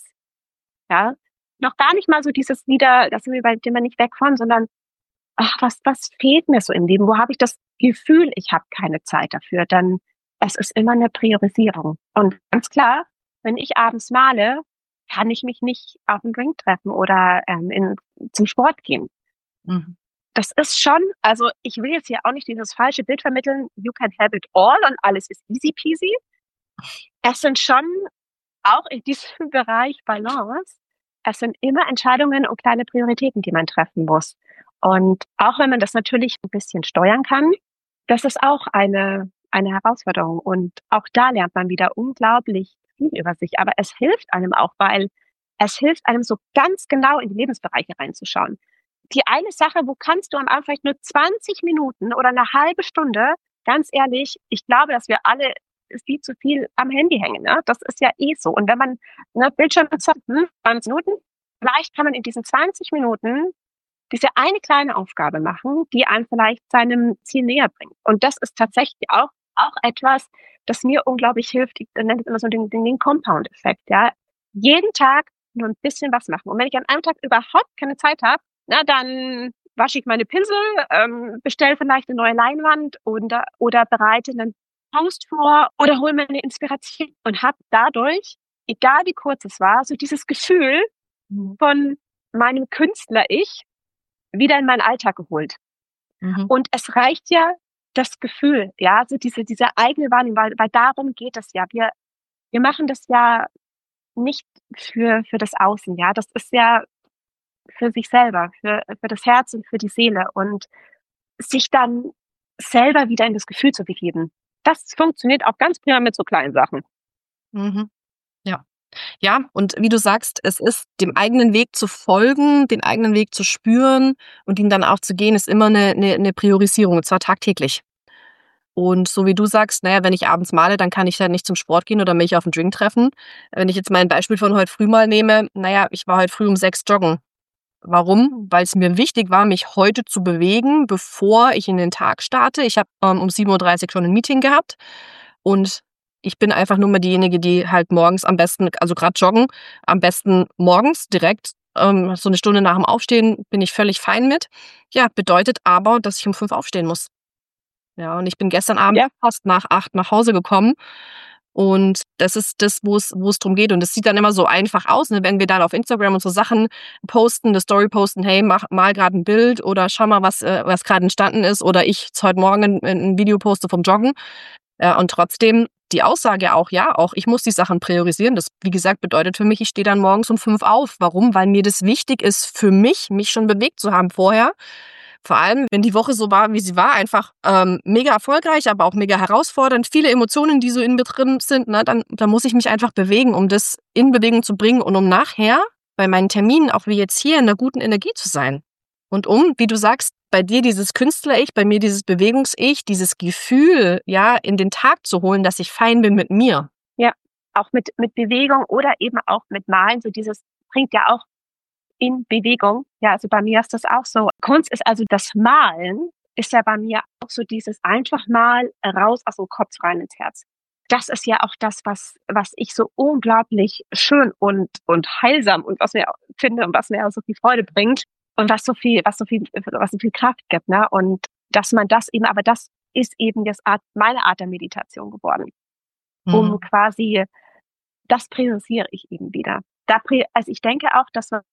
ja? Noch gar nicht mal so dieses wieder, da sind wir bei dem wir nicht weg von, sondern: „Ach, was fehlt mir so im Leben? Wo habe ich das Gefühl, ich habe keine Zeit dafür?“ Dann es ist immer eine Priorisierung. Und ganz klar, wenn ich abends male, kann ich mich nicht auf 'n Drink treffen oder, zum Sport gehen. Mhm. Das ist schon, also, ich will jetzt hier auch nicht dieses falsche Bild vermitteln, you can have it all und alles ist easy peasy. Es sind schon auch in diesem Bereich Balance, es sind immer Entscheidungen und kleine Prioritäten, die man treffen muss. Und auch wenn man das natürlich ein bisschen steuern kann, das ist auch eine Herausforderung. Und auch da lernt man wieder unglaublich viel über sich. Aber es hilft einem auch, weil es hilft einem so ganz genau in die Lebensbereiche reinzuschauen. Die eine Sache, wo kannst du am Anfang vielleicht nur 20 Minuten oder eine halbe Stunde, ganz ehrlich, ich glaube, dass wir alle viel zu viel am Handy hängen, ne? Das ist ja eh so. Und wenn man, ne, Bildschirmzeit, 20 Minuten, vielleicht kann man in diesen 20 Minuten diese eine kleine Aufgabe machen, die einen vielleicht seinem Ziel näher bringt. Und das ist tatsächlich auch etwas, das mir unglaublich hilft. Ich nenne es immer so den Compound-Effekt, ja. Jeden Tag nur ein bisschen was machen. Und wenn ich an einem Tag überhaupt keine Zeit habe, na, dann wasche ich meine Pinsel, bestelle vielleicht eine neue Leinwand oder bereite einen Post vor oder hole mir eine Inspiration und habe dadurch, egal wie kurz es war, so dieses Gefühl Mhm. von meinem Künstler-Ich wieder in meinen Alltag geholt. Mhm. Und es reicht ja das Gefühl, ja, so diese eigene Wahrnehmung, weil darum geht es ja. Wir machen das ja nicht für das Außen, ja. Das ist ja für sich selber, für das Herz und für die Seele und sich dann selber wieder in das Gefühl zu begeben. Das funktioniert auch ganz prima mit so kleinen Sachen. Mhm. Ja, und wie du sagst, es ist dem eigenen Weg zu folgen, den eigenen Weg zu spüren und ihn dann auch zu gehen, ist immer eine Priorisierung, und zwar tagtäglich. Und so wie du sagst, naja, wenn ich abends male, dann kann ich ja nicht zum Sport gehen oder mich auf 'n Drink treffen. Wenn ich jetzt mein Beispiel von heute früh mal nehme, naja, ich war heute früh um 6 joggen. Warum? Weil es mir wichtig war, mich heute zu bewegen, bevor ich in den Tag starte. Ich habe, um 7:30 schon ein Meeting gehabt und ich bin einfach nur mal diejenige, die halt morgens am besten, also gerade joggen, am besten morgens direkt, so eine Stunde nach dem Aufstehen bin ich völlig fein mit. Ja, bedeutet aber, dass ich um 5 aufstehen muss. Ja, und ich bin gestern Abend Ja, fast nach 8 nach Hause gekommen und das ist das, wo es drum geht. Und es sieht dann immer so einfach aus, ne, wenn wir dann auf Instagram unsere Sachen posten, 'ne Story posten: „Hey, mal grad 'n Bild" oder „Schau mal, was grad entstanden ist" oder ich jetzt heute Morgen 'n Video poste vom Joggen. Und trotzdem die Aussage auch, ja, auch ich muss die Sachen priorisieren. Das, wie gesagt, bedeutet für mich, ich stehe dann morgens um 5 auf. Warum? Weil mir das wichtig ist für mich schon bewegt zu haben vorher. Vor allem, wenn die Woche so war, wie sie war, einfach, mega erfolgreich, aber auch mega herausfordernd, viele Emotionen, die so in mir drin sind, ne, dann muss ich mich einfach bewegen, um das in Bewegung zu bringen und um nachher bei meinen Terminen, auch wie jetzt hier, in 'ner guten Energie zu sein. Und um, wie du sagst, bei dir dieses Künstler-Ich, bei mir dieses Bewegungs-Ich, dieses Gefühl, ja, in den Tag zu holen, dass ich fein bin mit mir. ja. Auch mit Bewegung oder eben auch mit Malen, so dieses bringt ja auch in Bewegung. Ja, also bei mir ist das auch so. Kunst ist also das Malen ist ja bei mir auch so dieses einfach mal raus aus dem Kopf rein ins Herz. Das ist ja auch das, was ich so unglaublich schön und heilsam und was mir finde und was mir auch so viel Freude bringt und was so viel Kraft gibt, ne? Und dass man das eben aber das ist eben jetzt meine Art der Meditation geworden, um Mhm. quasi das priorisiere ich eben wieder. Also ich denke auch, dass man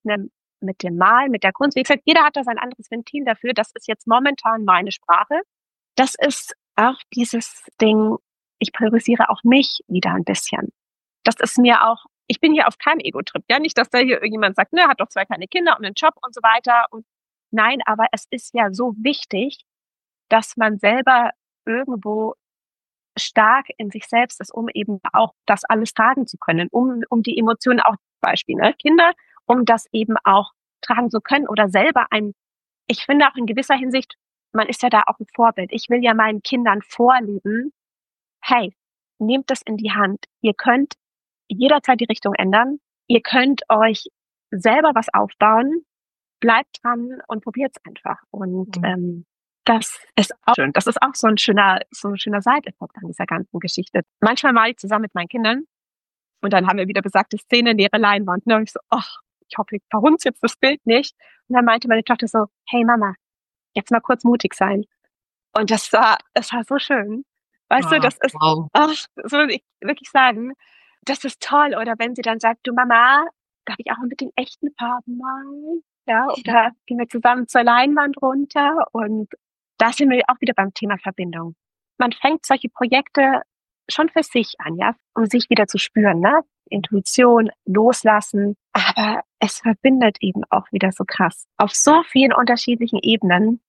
mit dem Malen, mit der Kunst, wie gesagt, jeder hat da sein anderes Ventil dafür. Das ist jetzt momentan meine Sprache. Das ist auch dieses Ding, ich priorisiere auch mich wieder ein bisschen. Das ist mir auch, ich bin hier auf keinem Ego-Trip. Ja, nicht, dass da hier irgendjemand sagt, ne, hat doch 2 kleine Kinder und einen Job und so weiter. Und nein, aber es ist ja so wichtig, dass man selber irgendwo stark in sich selbst ist, um eben auch das alles tragen zu können, um die Emotionen auch, Beispiel, ne, Kinder, um das eben auch tragen zu können oder selber ich finde auch in gewisser Hinsicht, man ist ja da auch ein Vorbild. Ich will ja meinen Kindern vorleben: „Hey, nehmt das in die Hand. Ihr könnt jederzeit die Richtung ändern. Ihr könnt euch selber was aufbauen. Bleibt dran und probiert's einfach." Und, Mhm. das ist auch schön. Das ist auch so 'n schöner Side-Effekt an dieser ganzen Geschichte. Manchmal male ich zusammen mit meinen Kindern und dann haben wir wieder besagte Szene, leere Leinwand, ne? Und ich so: „Ach, ich hoffe, ich verhunze jetzt das Bild nicht." Und dann meinte meine Tochter so: „Hey Mama, jetzt mal kurz mutig sein." Und das war so schön. Weißt du, Ah, das ist, wow. ach, das würde ich wirklich sagen, das ist toll. Oder wenn sie dann sagt: „Du Mama, darf ich auch mal mit den echten Farben malen?" Ja, oder gehen wir zusammen zur Leinwand runter und da sind wir auch wieder beim Thema Verbindung. Man fängt solche Projekte schon für sich an, ja, um sich wieder zu spüren, ne? Intuition, loslassen, aber es verbindet eben auch wieder so krass auf so vielen unterschiedlichen Ebenen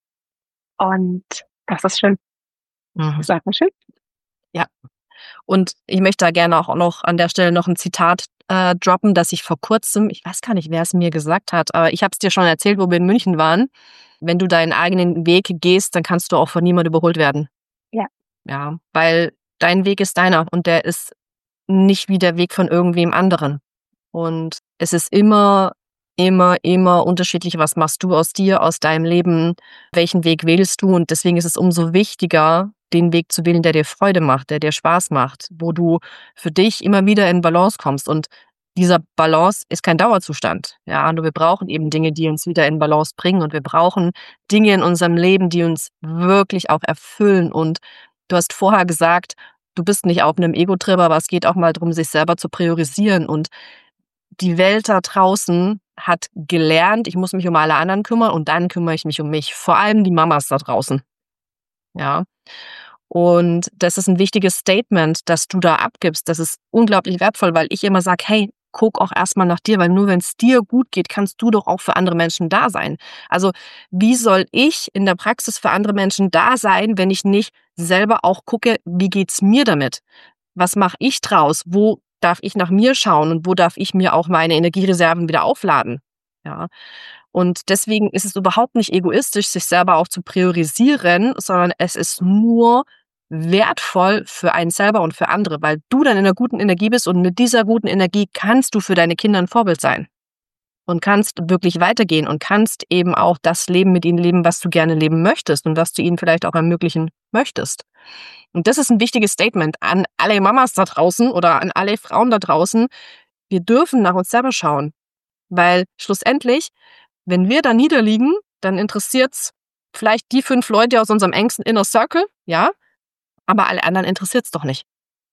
und das ist schön. Mhm. Das ist einfach schön. Ja. Und ich möchte da gerne auch noch an der Stelle noch ein Zitat, droppen, das ich vor Kurzem, ich weiß gar nicht, wer es mir gesagt hat, aber ich habe es dir schon erzählt, wo wir in München waren. Wenn du deinen eigenen Weg gehst, dann kannst du auch von niemand überholt werden. Ja, Ja, weil dein Weg ist deiner und der ist nicht wie der Weg von irgendwem anderen. Und es ist immer unterschiedlich, was machst du aus dir, aus deinem Leben, welchen Weg wählst du? Und deswegen ist es umso wichtiger, den Weg zu wählen, der dir Freude macht, der dir Spaß macht, wo du für dich immer wieder in Balance kommst. Und dieser Balance ist kein Dauerzustand. Ja, nur wir brauchen eben Dinge, die uns wieder in Balance bringen. Und wir brauchen Dinge in unserem Leben, die uns wirklich auch erfüllen. Und du hast vorher gesagt, du bist nicht auf einem Ego-Trip, aber es geht auch mal darum, sich selber zu priorisieren. Und die Welt da draußen hat gelernt, ich muss mich um alle anderen kümmern und dann kümmere ich mich um mich. Vor allem die Mamas da draußen, ja? Und das ist ein wichtiges Statement, das du da abgibst. Das ist unglaublich wertvoll, weil ich immer sage: „Hey, guck auch erst mal nach dir, weil nur wenn es dir gut geht, kannst du doch auch für andere Menschen da sein." Also, wie soll ich in der Praxis für andere Menschen da sein, wenn ich nicht selber auch gucke, wie geht's mir damit? Was mache ich draus? Wo darf ich nach mir schauen und wo darf ich mir auch meine Energiereserven wieder aufladen? Ja. Und deswegen ist es überhaupt nicht egoistisch, sich selber auch zu priorisieren, sondern es ist nur wertvoll für einen selber und für andere, weil du dann in einer guten Energie bist und mit dieser guten Energie kannst du für deine Kinder ein Vorbild sein und kannst wirklich weitergehen und kannst eben auch das Leben mit ihnen leben, was du gerne leben möchtest und was du ihnen vielleicht auch ermöglichen möchtest. Und das ist ein wichtiges Statement an alle Mamas da draußen oder an alle Frauen da draußen. Wir dürfen nach uns selber schauen, weil schlussendlich, wenn wir da niederliegen, dann interessiert's vielleicht die 5 Leute aus unserem engsten Inner Circle, ja, aber alle anderen interessiert's doch nicht.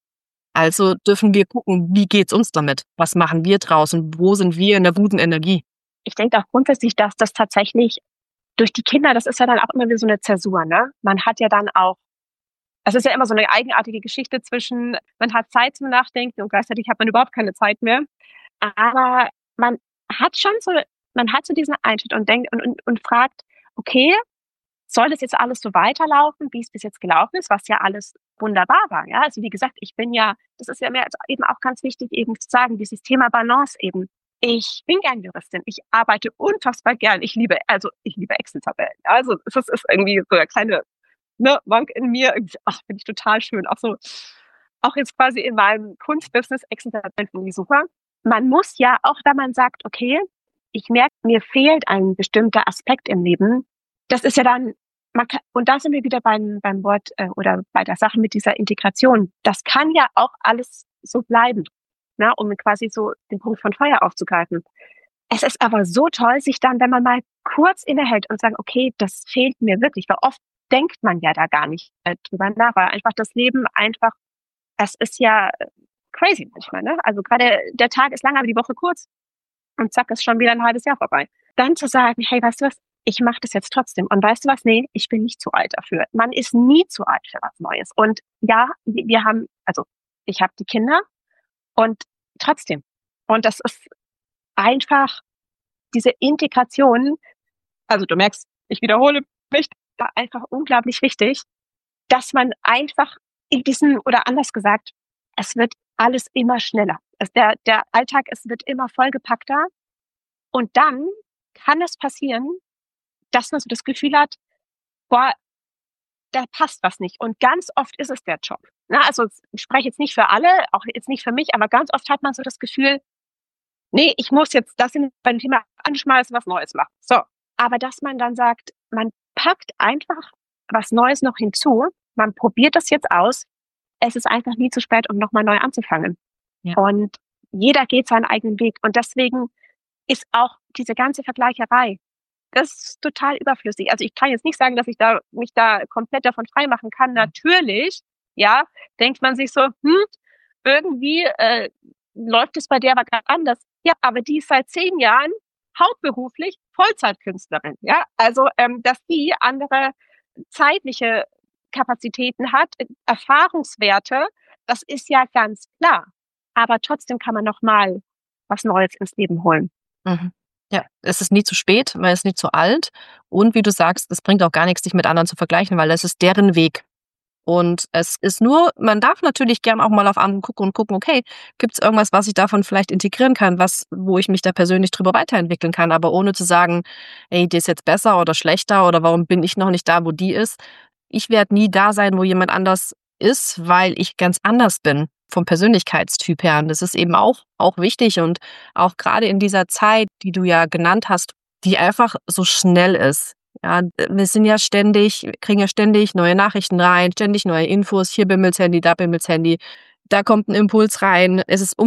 Also dürfen wir gucken, wie geht's uns damit? Was machen wir draußen? Wo sind wir in der guten Energie? Ich denke auch grundsätzlich, dass das tatsächlich durch die Kinder, das ist ja dann auch immer wieder so eine Zäsur, ne? Man hat ja dann auch, es ist ja immer so eine eigenartige Geschichte zwischen, man hat Zeit zum Nachdenken und gleichzeitig hat man überhaupt keine Zeit mehr. Aber man hat schon so, man hat so diesen Einschnitt und denkt und fragt, okay, soll das jetzt alles so weiterlaufen, wie es bis jetzt gelaufen ist, was ja alles wunderbar war, ja? Also, wie gesagt, ich bin ja, das ist ja mir jetzt eben auch ganz wichtig eben zu sagen, dieses Thema Balance eben. Ich bin gern Juristin, ich arbeite unfassbar gern. Ich liebe Excel-Tabellen. Also, es ist irgendwie so der kleine, ne, Monk in mir. Irgendwie, ach, finde ich total schön. Auch jetzt quasi in meinem Kunstbusiness Excel-Tabellen finde ich super. Man muss ja, auch wenn man sagt: „Okay, ich merke, mir fehlt ein bestimmter Aspekt im Leben“, das ist ja dann, man kann, und da sind wir wieder beim Wort, oder bei der Sache mit dieser Integration. Das kann ja auch alles so bleiben, ne, um quasi so den Punkt von vorher aufzugreifen. Es ist aber so toll, sich dann, wenn man mal kurz innehält und sagt: „Okay, das fehlt mir wirklich“, weil oft denkt man ja da gar nicht, drüber nach, weil einfach das Leben einfach, es ist ja crazy manchmal, ne? Also gerade der Tag ist lang, aber die Woche kurz und zack, ist schon wieder ein halbes Jahr vorbei. Dann zu sagen: „Hey, weißt du was? Ich mache das jetzt trotzdem. Und weißt du was? Nee, ich bin nicht zu alt dafür.“ Man ist nie zu alt für was Neues. Und ja, wir haben, also ich habe die Kinder und trotzdem. Und das ist einfach diese Integration, also du merkst, ich wiederhole mich, da einfach unglaublich wichtig, dass man einfach in diesen, oder anders gesagt, es wird alles immer schneller. Der Alltag, es wird immer vollgepackter. Und dann kann es passieren, dass man so das Gefühl hat, boah, da passt was nicht. Und ganz oft ist es der Job. Na, also ich spreche jetzt nicht für alle, auch jetzt nicht für mich, aber ganz oft hat man so das Gefühl, nee, ich muss jetzt das beim Thema anschmeißen, was Neues machen. So. Aber dass man dann sagt, man packt einfach was Neues noch hinzu, man probiert das jetzt aus, es ist einfach nie zu spät, um nochmal neu anzufangen. Ja. Und jeder geht seinen eigenen Weg. Und deswegen ist auch diese ganze Vergleicherei, das ist total überflüssig. Also ich kann jetzt nicht sagen, dass ich mich da komplett davon frei machen kann. Natürlich, ja, denkt man sich so, irgendwie läuft es bei der aber gerade anders. Ja, aber die ist seit 10 Jahren hauptberuflich Vollzeitkünstlerin. Ja, also dass die andere zeitliche Kapazitäten hat, Erfahrungswerte, das ist ja ganz klar. Aber trotzdem kann man noch mal was Neues ins Leben holen. Mhm. Ja, es ist nie zu spät, man ist nie zu alt. Und wie du sagst, es bringt auch gar nichts, dich mit anderen zu vergleichen, weil das ist deren Weg. Und es ist nur, man darf natürlich gern auch mal auf andere gucken und gucken, okay, gibt's irgendwas, was ich davon vielleicht integrieren kann, wo ich mich da persönlich drüber weiterentwickeln kann, aber ohne zu sagen, ey, die ist jetzt besser oder schlechter oder warum bin ich noch nicht da, wo die ist. Ich werde nie da sein, wo jemand anders ist, weil ich ganz anders bin vom Persönlichkeitstyp her. Und das ist eben auch wichtig und auch gerade in dieser Zeit, die du ja genannt hast, die einfach so schnell ist. Ja, wir kriegen ja ständig neue Nachrichten rein, ständig neue Infos, hier bimmelt's Handy, da bimmelt's Handy, da kommt ein Impuls rein. Es ist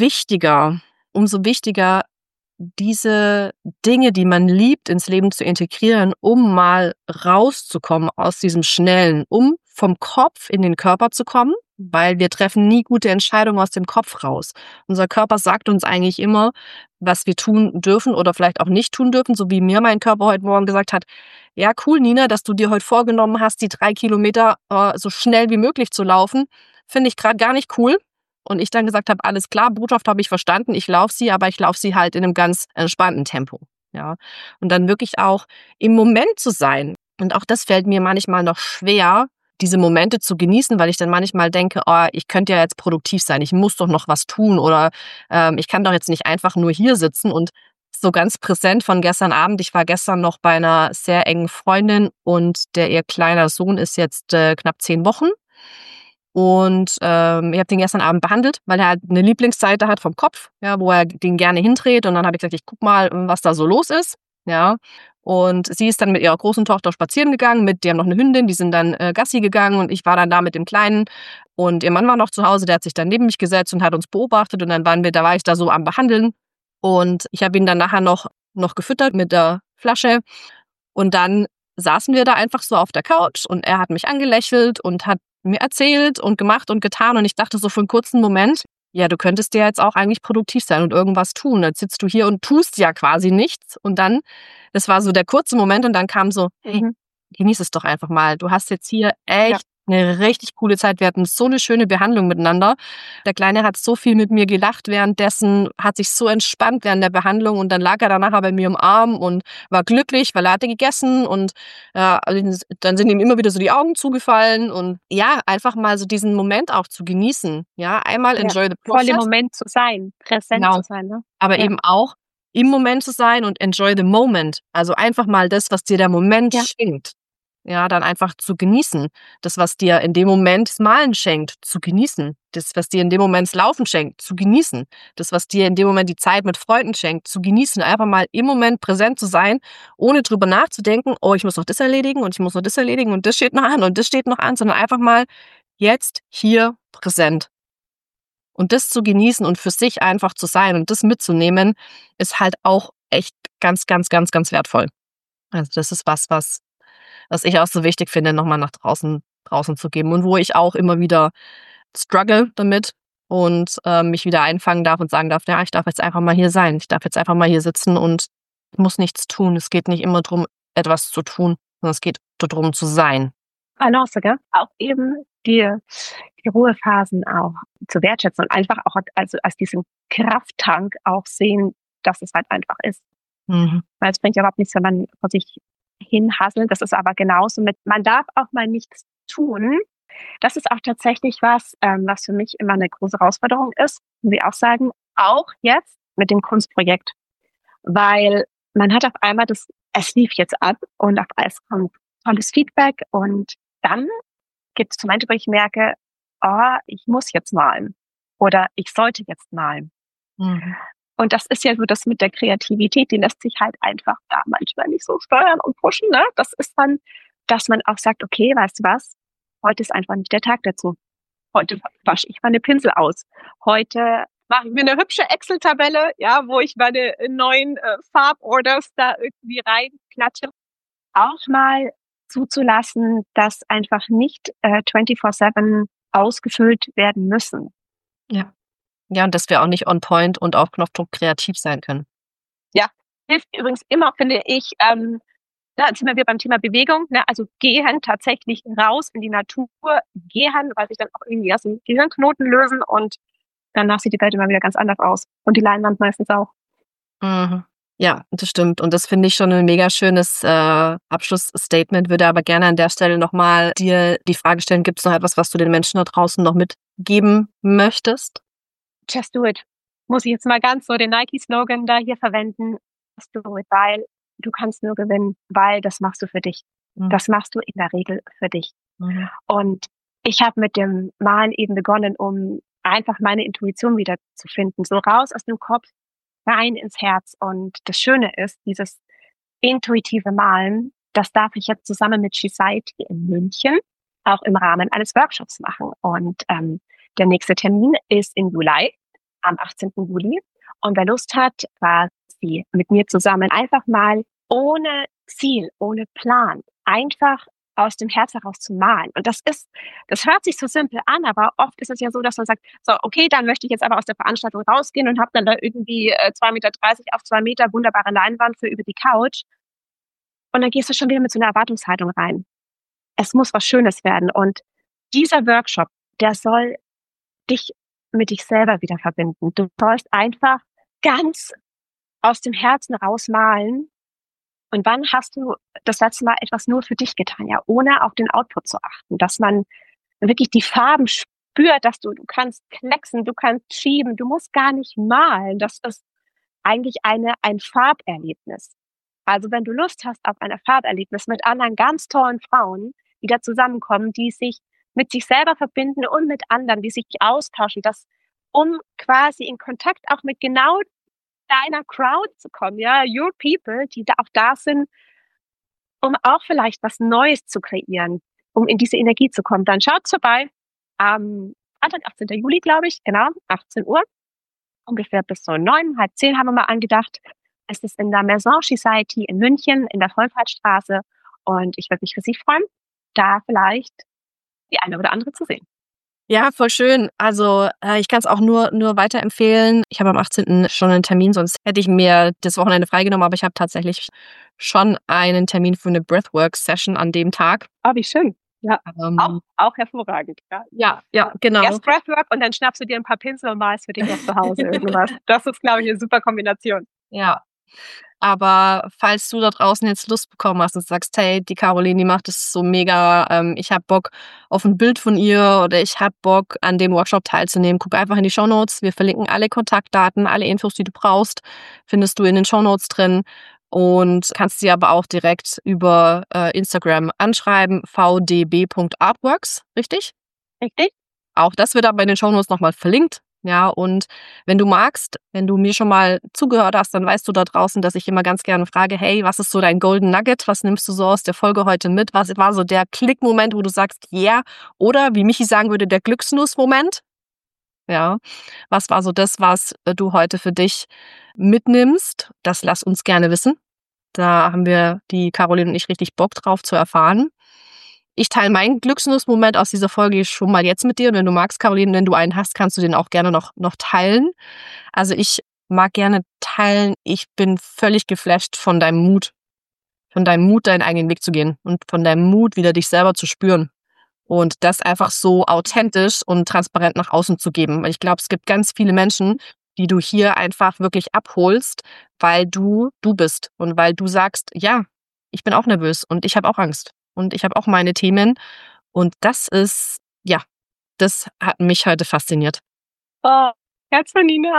umso wichtiger, diese Dinge, die man liebt, ins Leben zu integrieren, um mal rauszukommen aus diesem Schnellen, um vom Kopf in den Körper zu kommen, weil wir treffen nie gute Entscheidungen aus dem Kopf raus. Unser Körper sagt uns eigentlich immer, was wir tun dürfen oder vielleicht auch nicht tun dürfen, so wie mir mein Körper heute Morgen gesagt hat, ja cool, Nina, dass du dir heute vorgenommen hast, die 3 Kilometer so schnell wie möglich zu laufen, finde ich gerade gar nicht cool. Und ich dann gesagt habe, alles klar, Botschaft habe ich verstanden, ich laufe sie, aber ich laufe sie halt in einem ganz entspannten Tempo. Ja. Und dann wirklich auch im Moment zu sein. Und auch das fällt mir manchmal noch schwer, diese Momente zu genießen, weil ich dann manchmal denke, oh, ich könnte ja jetzt produktiv sein, ich muss doch noch was tun oder ich kann doch jetzt nicht einfach nur hier sitzen. Und so ganz präsent von gestern Abend, ich war gestern noch bei einer sehr engen Freundin und ihr kleiner Sohn ist jetzt knapp 10 Wochen. Und ich habe den gestern Abend behandelt, weil er halt eine Lieblingsseite hat vom Kopf, ja, wo er den gerne hindreht. Und dann habe ich gesagt, ich guck mal, was da so los ist. Ja. Und sie ist dann mit ihrer großen Tochter spazieren gegangen, die haben noch eine Hündin, die sind dann Gassi gegangen und ich war dann da mit dem Kleinen und ihr Mann war noch zu Hause, der hat sich dann neben mich gesetzt und hat uns beobachtet und dann da war ich da so am Behandeln und ich habe ihn dann nachher noch gefüttert mit der Flasche und dann saßen wir da einfach so auf der Couch und er hat mich angelächelt und hat mir erzählt und gemacht und getan und ich dachte so für einen kurzen Moment, ja, du könntest ja jetzt auch eigentlich produktiv sein und irgendwas tun. Jetzt sitzt du hier und tust ja quasi nichts und dann, das war so der kurze Moment und dann kam so, hey, genieß es doch einfach mal. Du hast jetzt hier echt eine richtig coole Zeit. Wir hatten so eine schöne Behandlung miteinander. Der Kleine hat so viel mit mir gelacht währenddessen, hat sich so entspannt während der Behandlung und dann lag er danach bei mir im Arm und war glücklich, weil er hatte gegessen und dann sind ihm immer wieder so die Augen zugefallen und ja, einfach mal so diesen Moment auch zu genießen. Ja, einmal enjoy the voll im process. Moment zu sein, präsent Genau. zu sein. Ne? Aber eben auch im Moment zu sein und enjoy the moment. Also einfach mal das, was dir der Moment schenkt. Ja, dann einfach zu genießen. Das, was dir in dem Moment das Malen schenkt, zu genießen. Das, was dir in dem Moment das Laufen schenkt, zu genießen. Das, was dir in dem Moment die Zeit mit Freunden schenkt, zu genießen. Einfach mal im Moment präsent zu sein, ohne drüber nachzudenken, oh, ich muss noch das erledigen und ich muss noch das erledigen und das steht noch an und das steht noch an, sondern einfach mal jetzt hier präsent. Und das zu genießen und für sich einfach zu sein und das mitzunehmen, ist halt auch echt ganz, ganz, ganz, ganz wertvoll. Also das ist was ich auch so wichtig finde, nochmal nach draußen zu geben und wo ich auch immer wieder struggle damit und mich wieder einfangen darf und sagen darf, ja, ich darf jetzt einfach mal hier sein. Ich darf jetzt einfach mal hier sitzen und muss nichts tun. Es geht nicht immer darum, etwas zu tun, sondern es geht darum, zu sein. Balance, gell? Auch eben die Ruhephasen auch zu wertschätzen und einfach auch also als diesen Krafttank auch sehen, dass es halt einfach ist. Mhm. Weil es bringt ja überhaupt nichts, wenn man vor sich hinhasselt. Das ist aber genauso mit, man darf auch mal nichts tun. Das ist auch tatsächlich was für mich immer eine große Herausforderung ist, muss ich auch sagen, auch jetzt mit dem Kunstprojekt. Weil man hat auf einmal es lief jetzt ab und auf alles kommt tolles Feedback und dann gibt es Momente, wo ich merke, oh, ich muss jetzt malen oder ich sollte jetzt malen. Mhm. Und das ist ja so das mit der Kreativität, die lässt sich halt einfach da manchmal nicht so steuern und pushen. Ne? Das ist dann, dass man auch sagt, okay, weißt du was, heute ist einfach nicht der Tag dazu. Heute wasche ich meine Pinsel aus. Heute mache ich mir eine hübsche Excel-Tabelle, ja, wo ich meine neuen Farborders da irgendwie reinklatsche. Auch mal zuzulassen, dass einfach nicht 24/7 ausgefüllt werden müssen. Ja. Ja, und dass wir auch nicht on point und auf Knopfdruck kreativ sein können. Ja, hilft übrigens immer, finde ich, da sind wir wieder beim Thema Bewegung, ne? Also gehen tatsächlich raus in die Natur, gehen, weil sich dann auch irgendwie erst ein Gehirnknoten lösen und danach sieht die Welt immer wieder ganz anders aus. Und die Leinwand meistens auch. Mhm. Ja, das stimmt. Und das finde ich schon ein mega schönes Abschlussstatement. Würde aber gerne an der Stelle nochmal dir die Frage stellen, gibt es noch etwas, was du den Menschen da draußen noch mitgeben möchtest? Just do it. Muss ich jetzt mal ganz so den Nike-Slogan da hier verwenden. Just do it, weil du kannst nur gewinnen, weil das machst du für dich. Mhm. Das machst du in der Regel für dich. Mhm. Und ich habe mit dem Malen eben begonnen, um einfach meine Intuition wieder zu finden. So raus aus dem Kopf, rein ins Herz. Und das Schöne ist, dieses intuitive Malen, das darf ich jetzt zusammen mit Shesite hier in München auch im Rahmen eines Workshops machen. Und der nächste Termin ist im Juli, am 18. Juli. Und wer Lust hat, quasi mit mir zusammen einfach mal ohne Ziel, ohne Plan, einfach aus dem Herz heraus zu malen. Und das hört sich so simpel an, aber oft ist es ja so, dass man sagt, so, okay, dann möchte ich jetzt aber aus der Veranstaltung rausgehen und habe dann da irgendwie 2,30 Meter auf 2 Meter wunderbare Leinwand für über die Couch. Und dann gehst du schon wieder mit so einer Erwartungshaltung rein. Es muss was Schönes werden. Und dieser Workshop, der soll dich mit dich selber wieder verbinden. Du sollst einfach ganz aus dem Herzen raus malen Und wann hast du das letzte Mal etwas nur für dich getan, ja, ohne auf den Output zu achten, dass man wirklich die Farben spürt, dass du kannst klecksen, du kannst schieben, du musst gar nicht malen. Das ist eigentlich ein Farberlebnis. Also wenn du Lust hast auf ein Farberlebnis mit anderen ganz tollen Frauen, die da zusammenkommen, die sich mit sich selber verbinden und mit anderen, die sich austauschen, um quasi in Kontakt auch mit genau deiner Crowd zu kommen, ja, your people, die da auch da sind, um auch vielleicht was Neues zu kreieren, um in diese Energie zu kommen. Dann schaut vorbei am Freitag, 18. Juli, glaube ich, genau, 18 Uhr, ungefähr bis so 9, halb 10 haben wir mal angedacht. Es ist in der Maison Society in München, in der Vollfahrtstraße, und ich würde mich riesig freuen, da vielleicht die eine oder andere zu sehen. Ja, voll schön. Also ich kann es auch nur weiterempfehlen. Ich habe am 18. schon einen Termin, sonst hätte ich mir das Wochenende freigenommen, aber ich habe tatsächlich schon einen Termin für eine Breathwork-Session an dem Tag. Oh, wie schön. Ja, auch hervorragend. Ja, genau. Erst Breathwork und dann schnappst du dir ein paar Pinsel und malst für dich noch zu Hause irgendwas. Das ist, glaube ich, eine super Kombination. Ja. Aber falls du da draußen jetzt Lust bekommen hast und sagst, hey, die Caroline, die macht das so mega, ich habe Bock auf ein Bild von ihr oder ich habe Bock, an dem Workshop teilzunehmen, guck einfach in die Shownotes. Wir verlinken alle Kontaktdaten, alle Infos, die du brauchst, findest du in den Shownotes drin und kannst sie aber auch direkt über Instagram anschreiben, vdb.artworks, richtig? Richtig. Auch das wird aber in den Shownotes nochmal verlinkt. Ja, und wenn du magst, wenn du mir schon mal zugehört hast, dann weißt du da draußen, dass ich immer ganz gerne frage, hey, was ist so dein Golden Nugget? Was nimmst du so aus der Folge heute mit? Was war so der Klickmoment, wo du sagst, yeah? Oder wie Michi sagen würde, der Glücksnuss-Moment? Ja, was war so das, was du heute für dich mitnimmst? Das lass uns gerne wissen. Da haben wir, die Caroline und ich, richtig Bock drauf zu erfahren. Ich teile meinen Glücksnuss-Moment aus dieser Folge schon mal jetzt mit dir. Und wenn du magst, Caroline, wenn du einen hast, kannst du den auch gerne noch teilen. Also ich mag gerne teilen. Ich bin völlig geflasht von deinem Mut. Von deinem Mut, deinen eigenen Weg zu gehen. Und von deinem Mut, wieder dich selber zu spüren. Und das einfach so authentisch und transparent nach außen zu geben. Weil ich glaube, es gibt ganz viele Menschen, die du hier einfach wirklich abholst, weil du bist. Und weil du sagst, ja, ich bin auch nervös und ich habe auch Angst. Und ich habe auch meine Themen. Und das ist, ja, das hat mich heute fasziniert. Oh, Herz von Nina.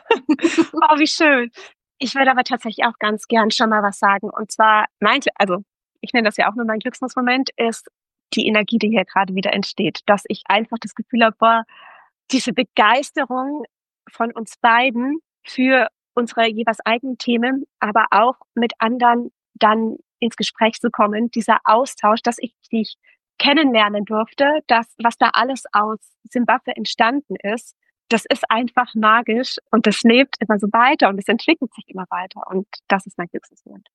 Oh, wie schön. Ich würde aber tatsächlich auch ganz gern schon mal was sagen. Und zwar ich nenne das ja auch nur mein Glücksmoment, ist die Energie, die hier gerade wieder entsteht. Dass ich einfach das Gefühl habe, boah, diese Begeisterung von uns beiden für unsere jeweils eigenen Themen, aber auch mit anderen dann ins Gespräch zu kommen, dieser Austausch, dass ich dich kennenlernen durfte, was da alles aus Simbabwe entstanden ist, das ist einfach magisch und das lebt immer so weiter und es entwickelt sich immer weiter und das ist mein Glücksmoment.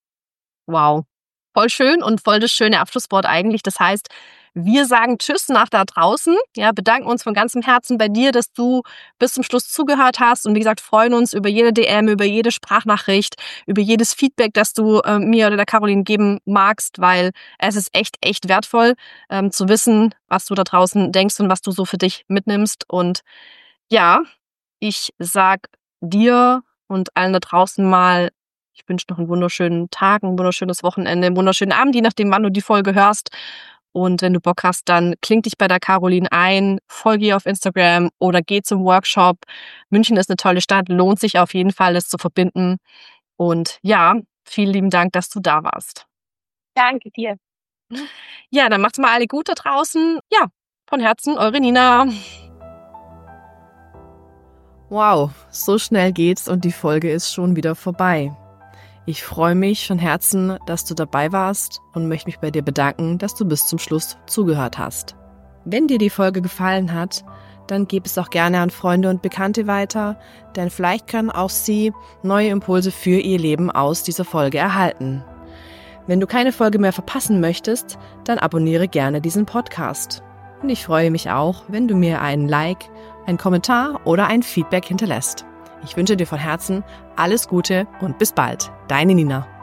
Wow. Voll schön und voll das schöne Abschlusswort eigentlich. Das heißt, wir sagen Tschüss nach da draußen. Ja, bedanken uns von ganzem Herzen bei dir, dass du bis zum Schluss zugehört hast. Und wie gesagt, freuen uns über jede DM, über jede Sprachnachricht, über jedes Feedback, das du mir oder der Caroline geben magst, weil es ist echt wertvoll, zu wissen, was du da draußen denkst und was du so für dich mitnimmst. Und ja, ich sag dir und allen da draußen mal, ich wünsche noch einen wunderschönen Tag, ein wunderschönes Wochenende, einen wunderschönen Abend, je nachdem, wann du die Folge hörst. Und wenn du Bock hast, dann kling dich bei der Caroline ein, folge ihr auf Instagram oder geh zum Workshop. München ist eine tolle Stadt, lohnt sich auf jeden Fall, das zu verbinden. Und ja, vielen lieben Dank, dass du da warst. Danke dir. Ja, dann macht's mal alle gut da draußen. Ja, von Herzen, eure Nina. Wow, so schnell geht's und die Folge ist schon wieder vorbei. Ich freue mich von Herzen, dass du dabei warst und möchte mich bei dir bedanken, dass du bis zum Schluss zugehört hast. Wenn dir die Folge gefallen hat, dann gib es auch gerne an Freunde und Bekannte weiter, denn vielleicht können auch sie neue Impulse für ihr Leben aus dieser Folge erhalten. Wenn du keine Folge mehr verpassen möchtest, dann abonniere gerne diesen Podcast. Und ich freue mich auch, wenn du mir einen Like, einen Kommentar oder ein Feedback hinterlässt. Ich wünsche dir von Herzen alles Gute und bis bald. Deine Nina.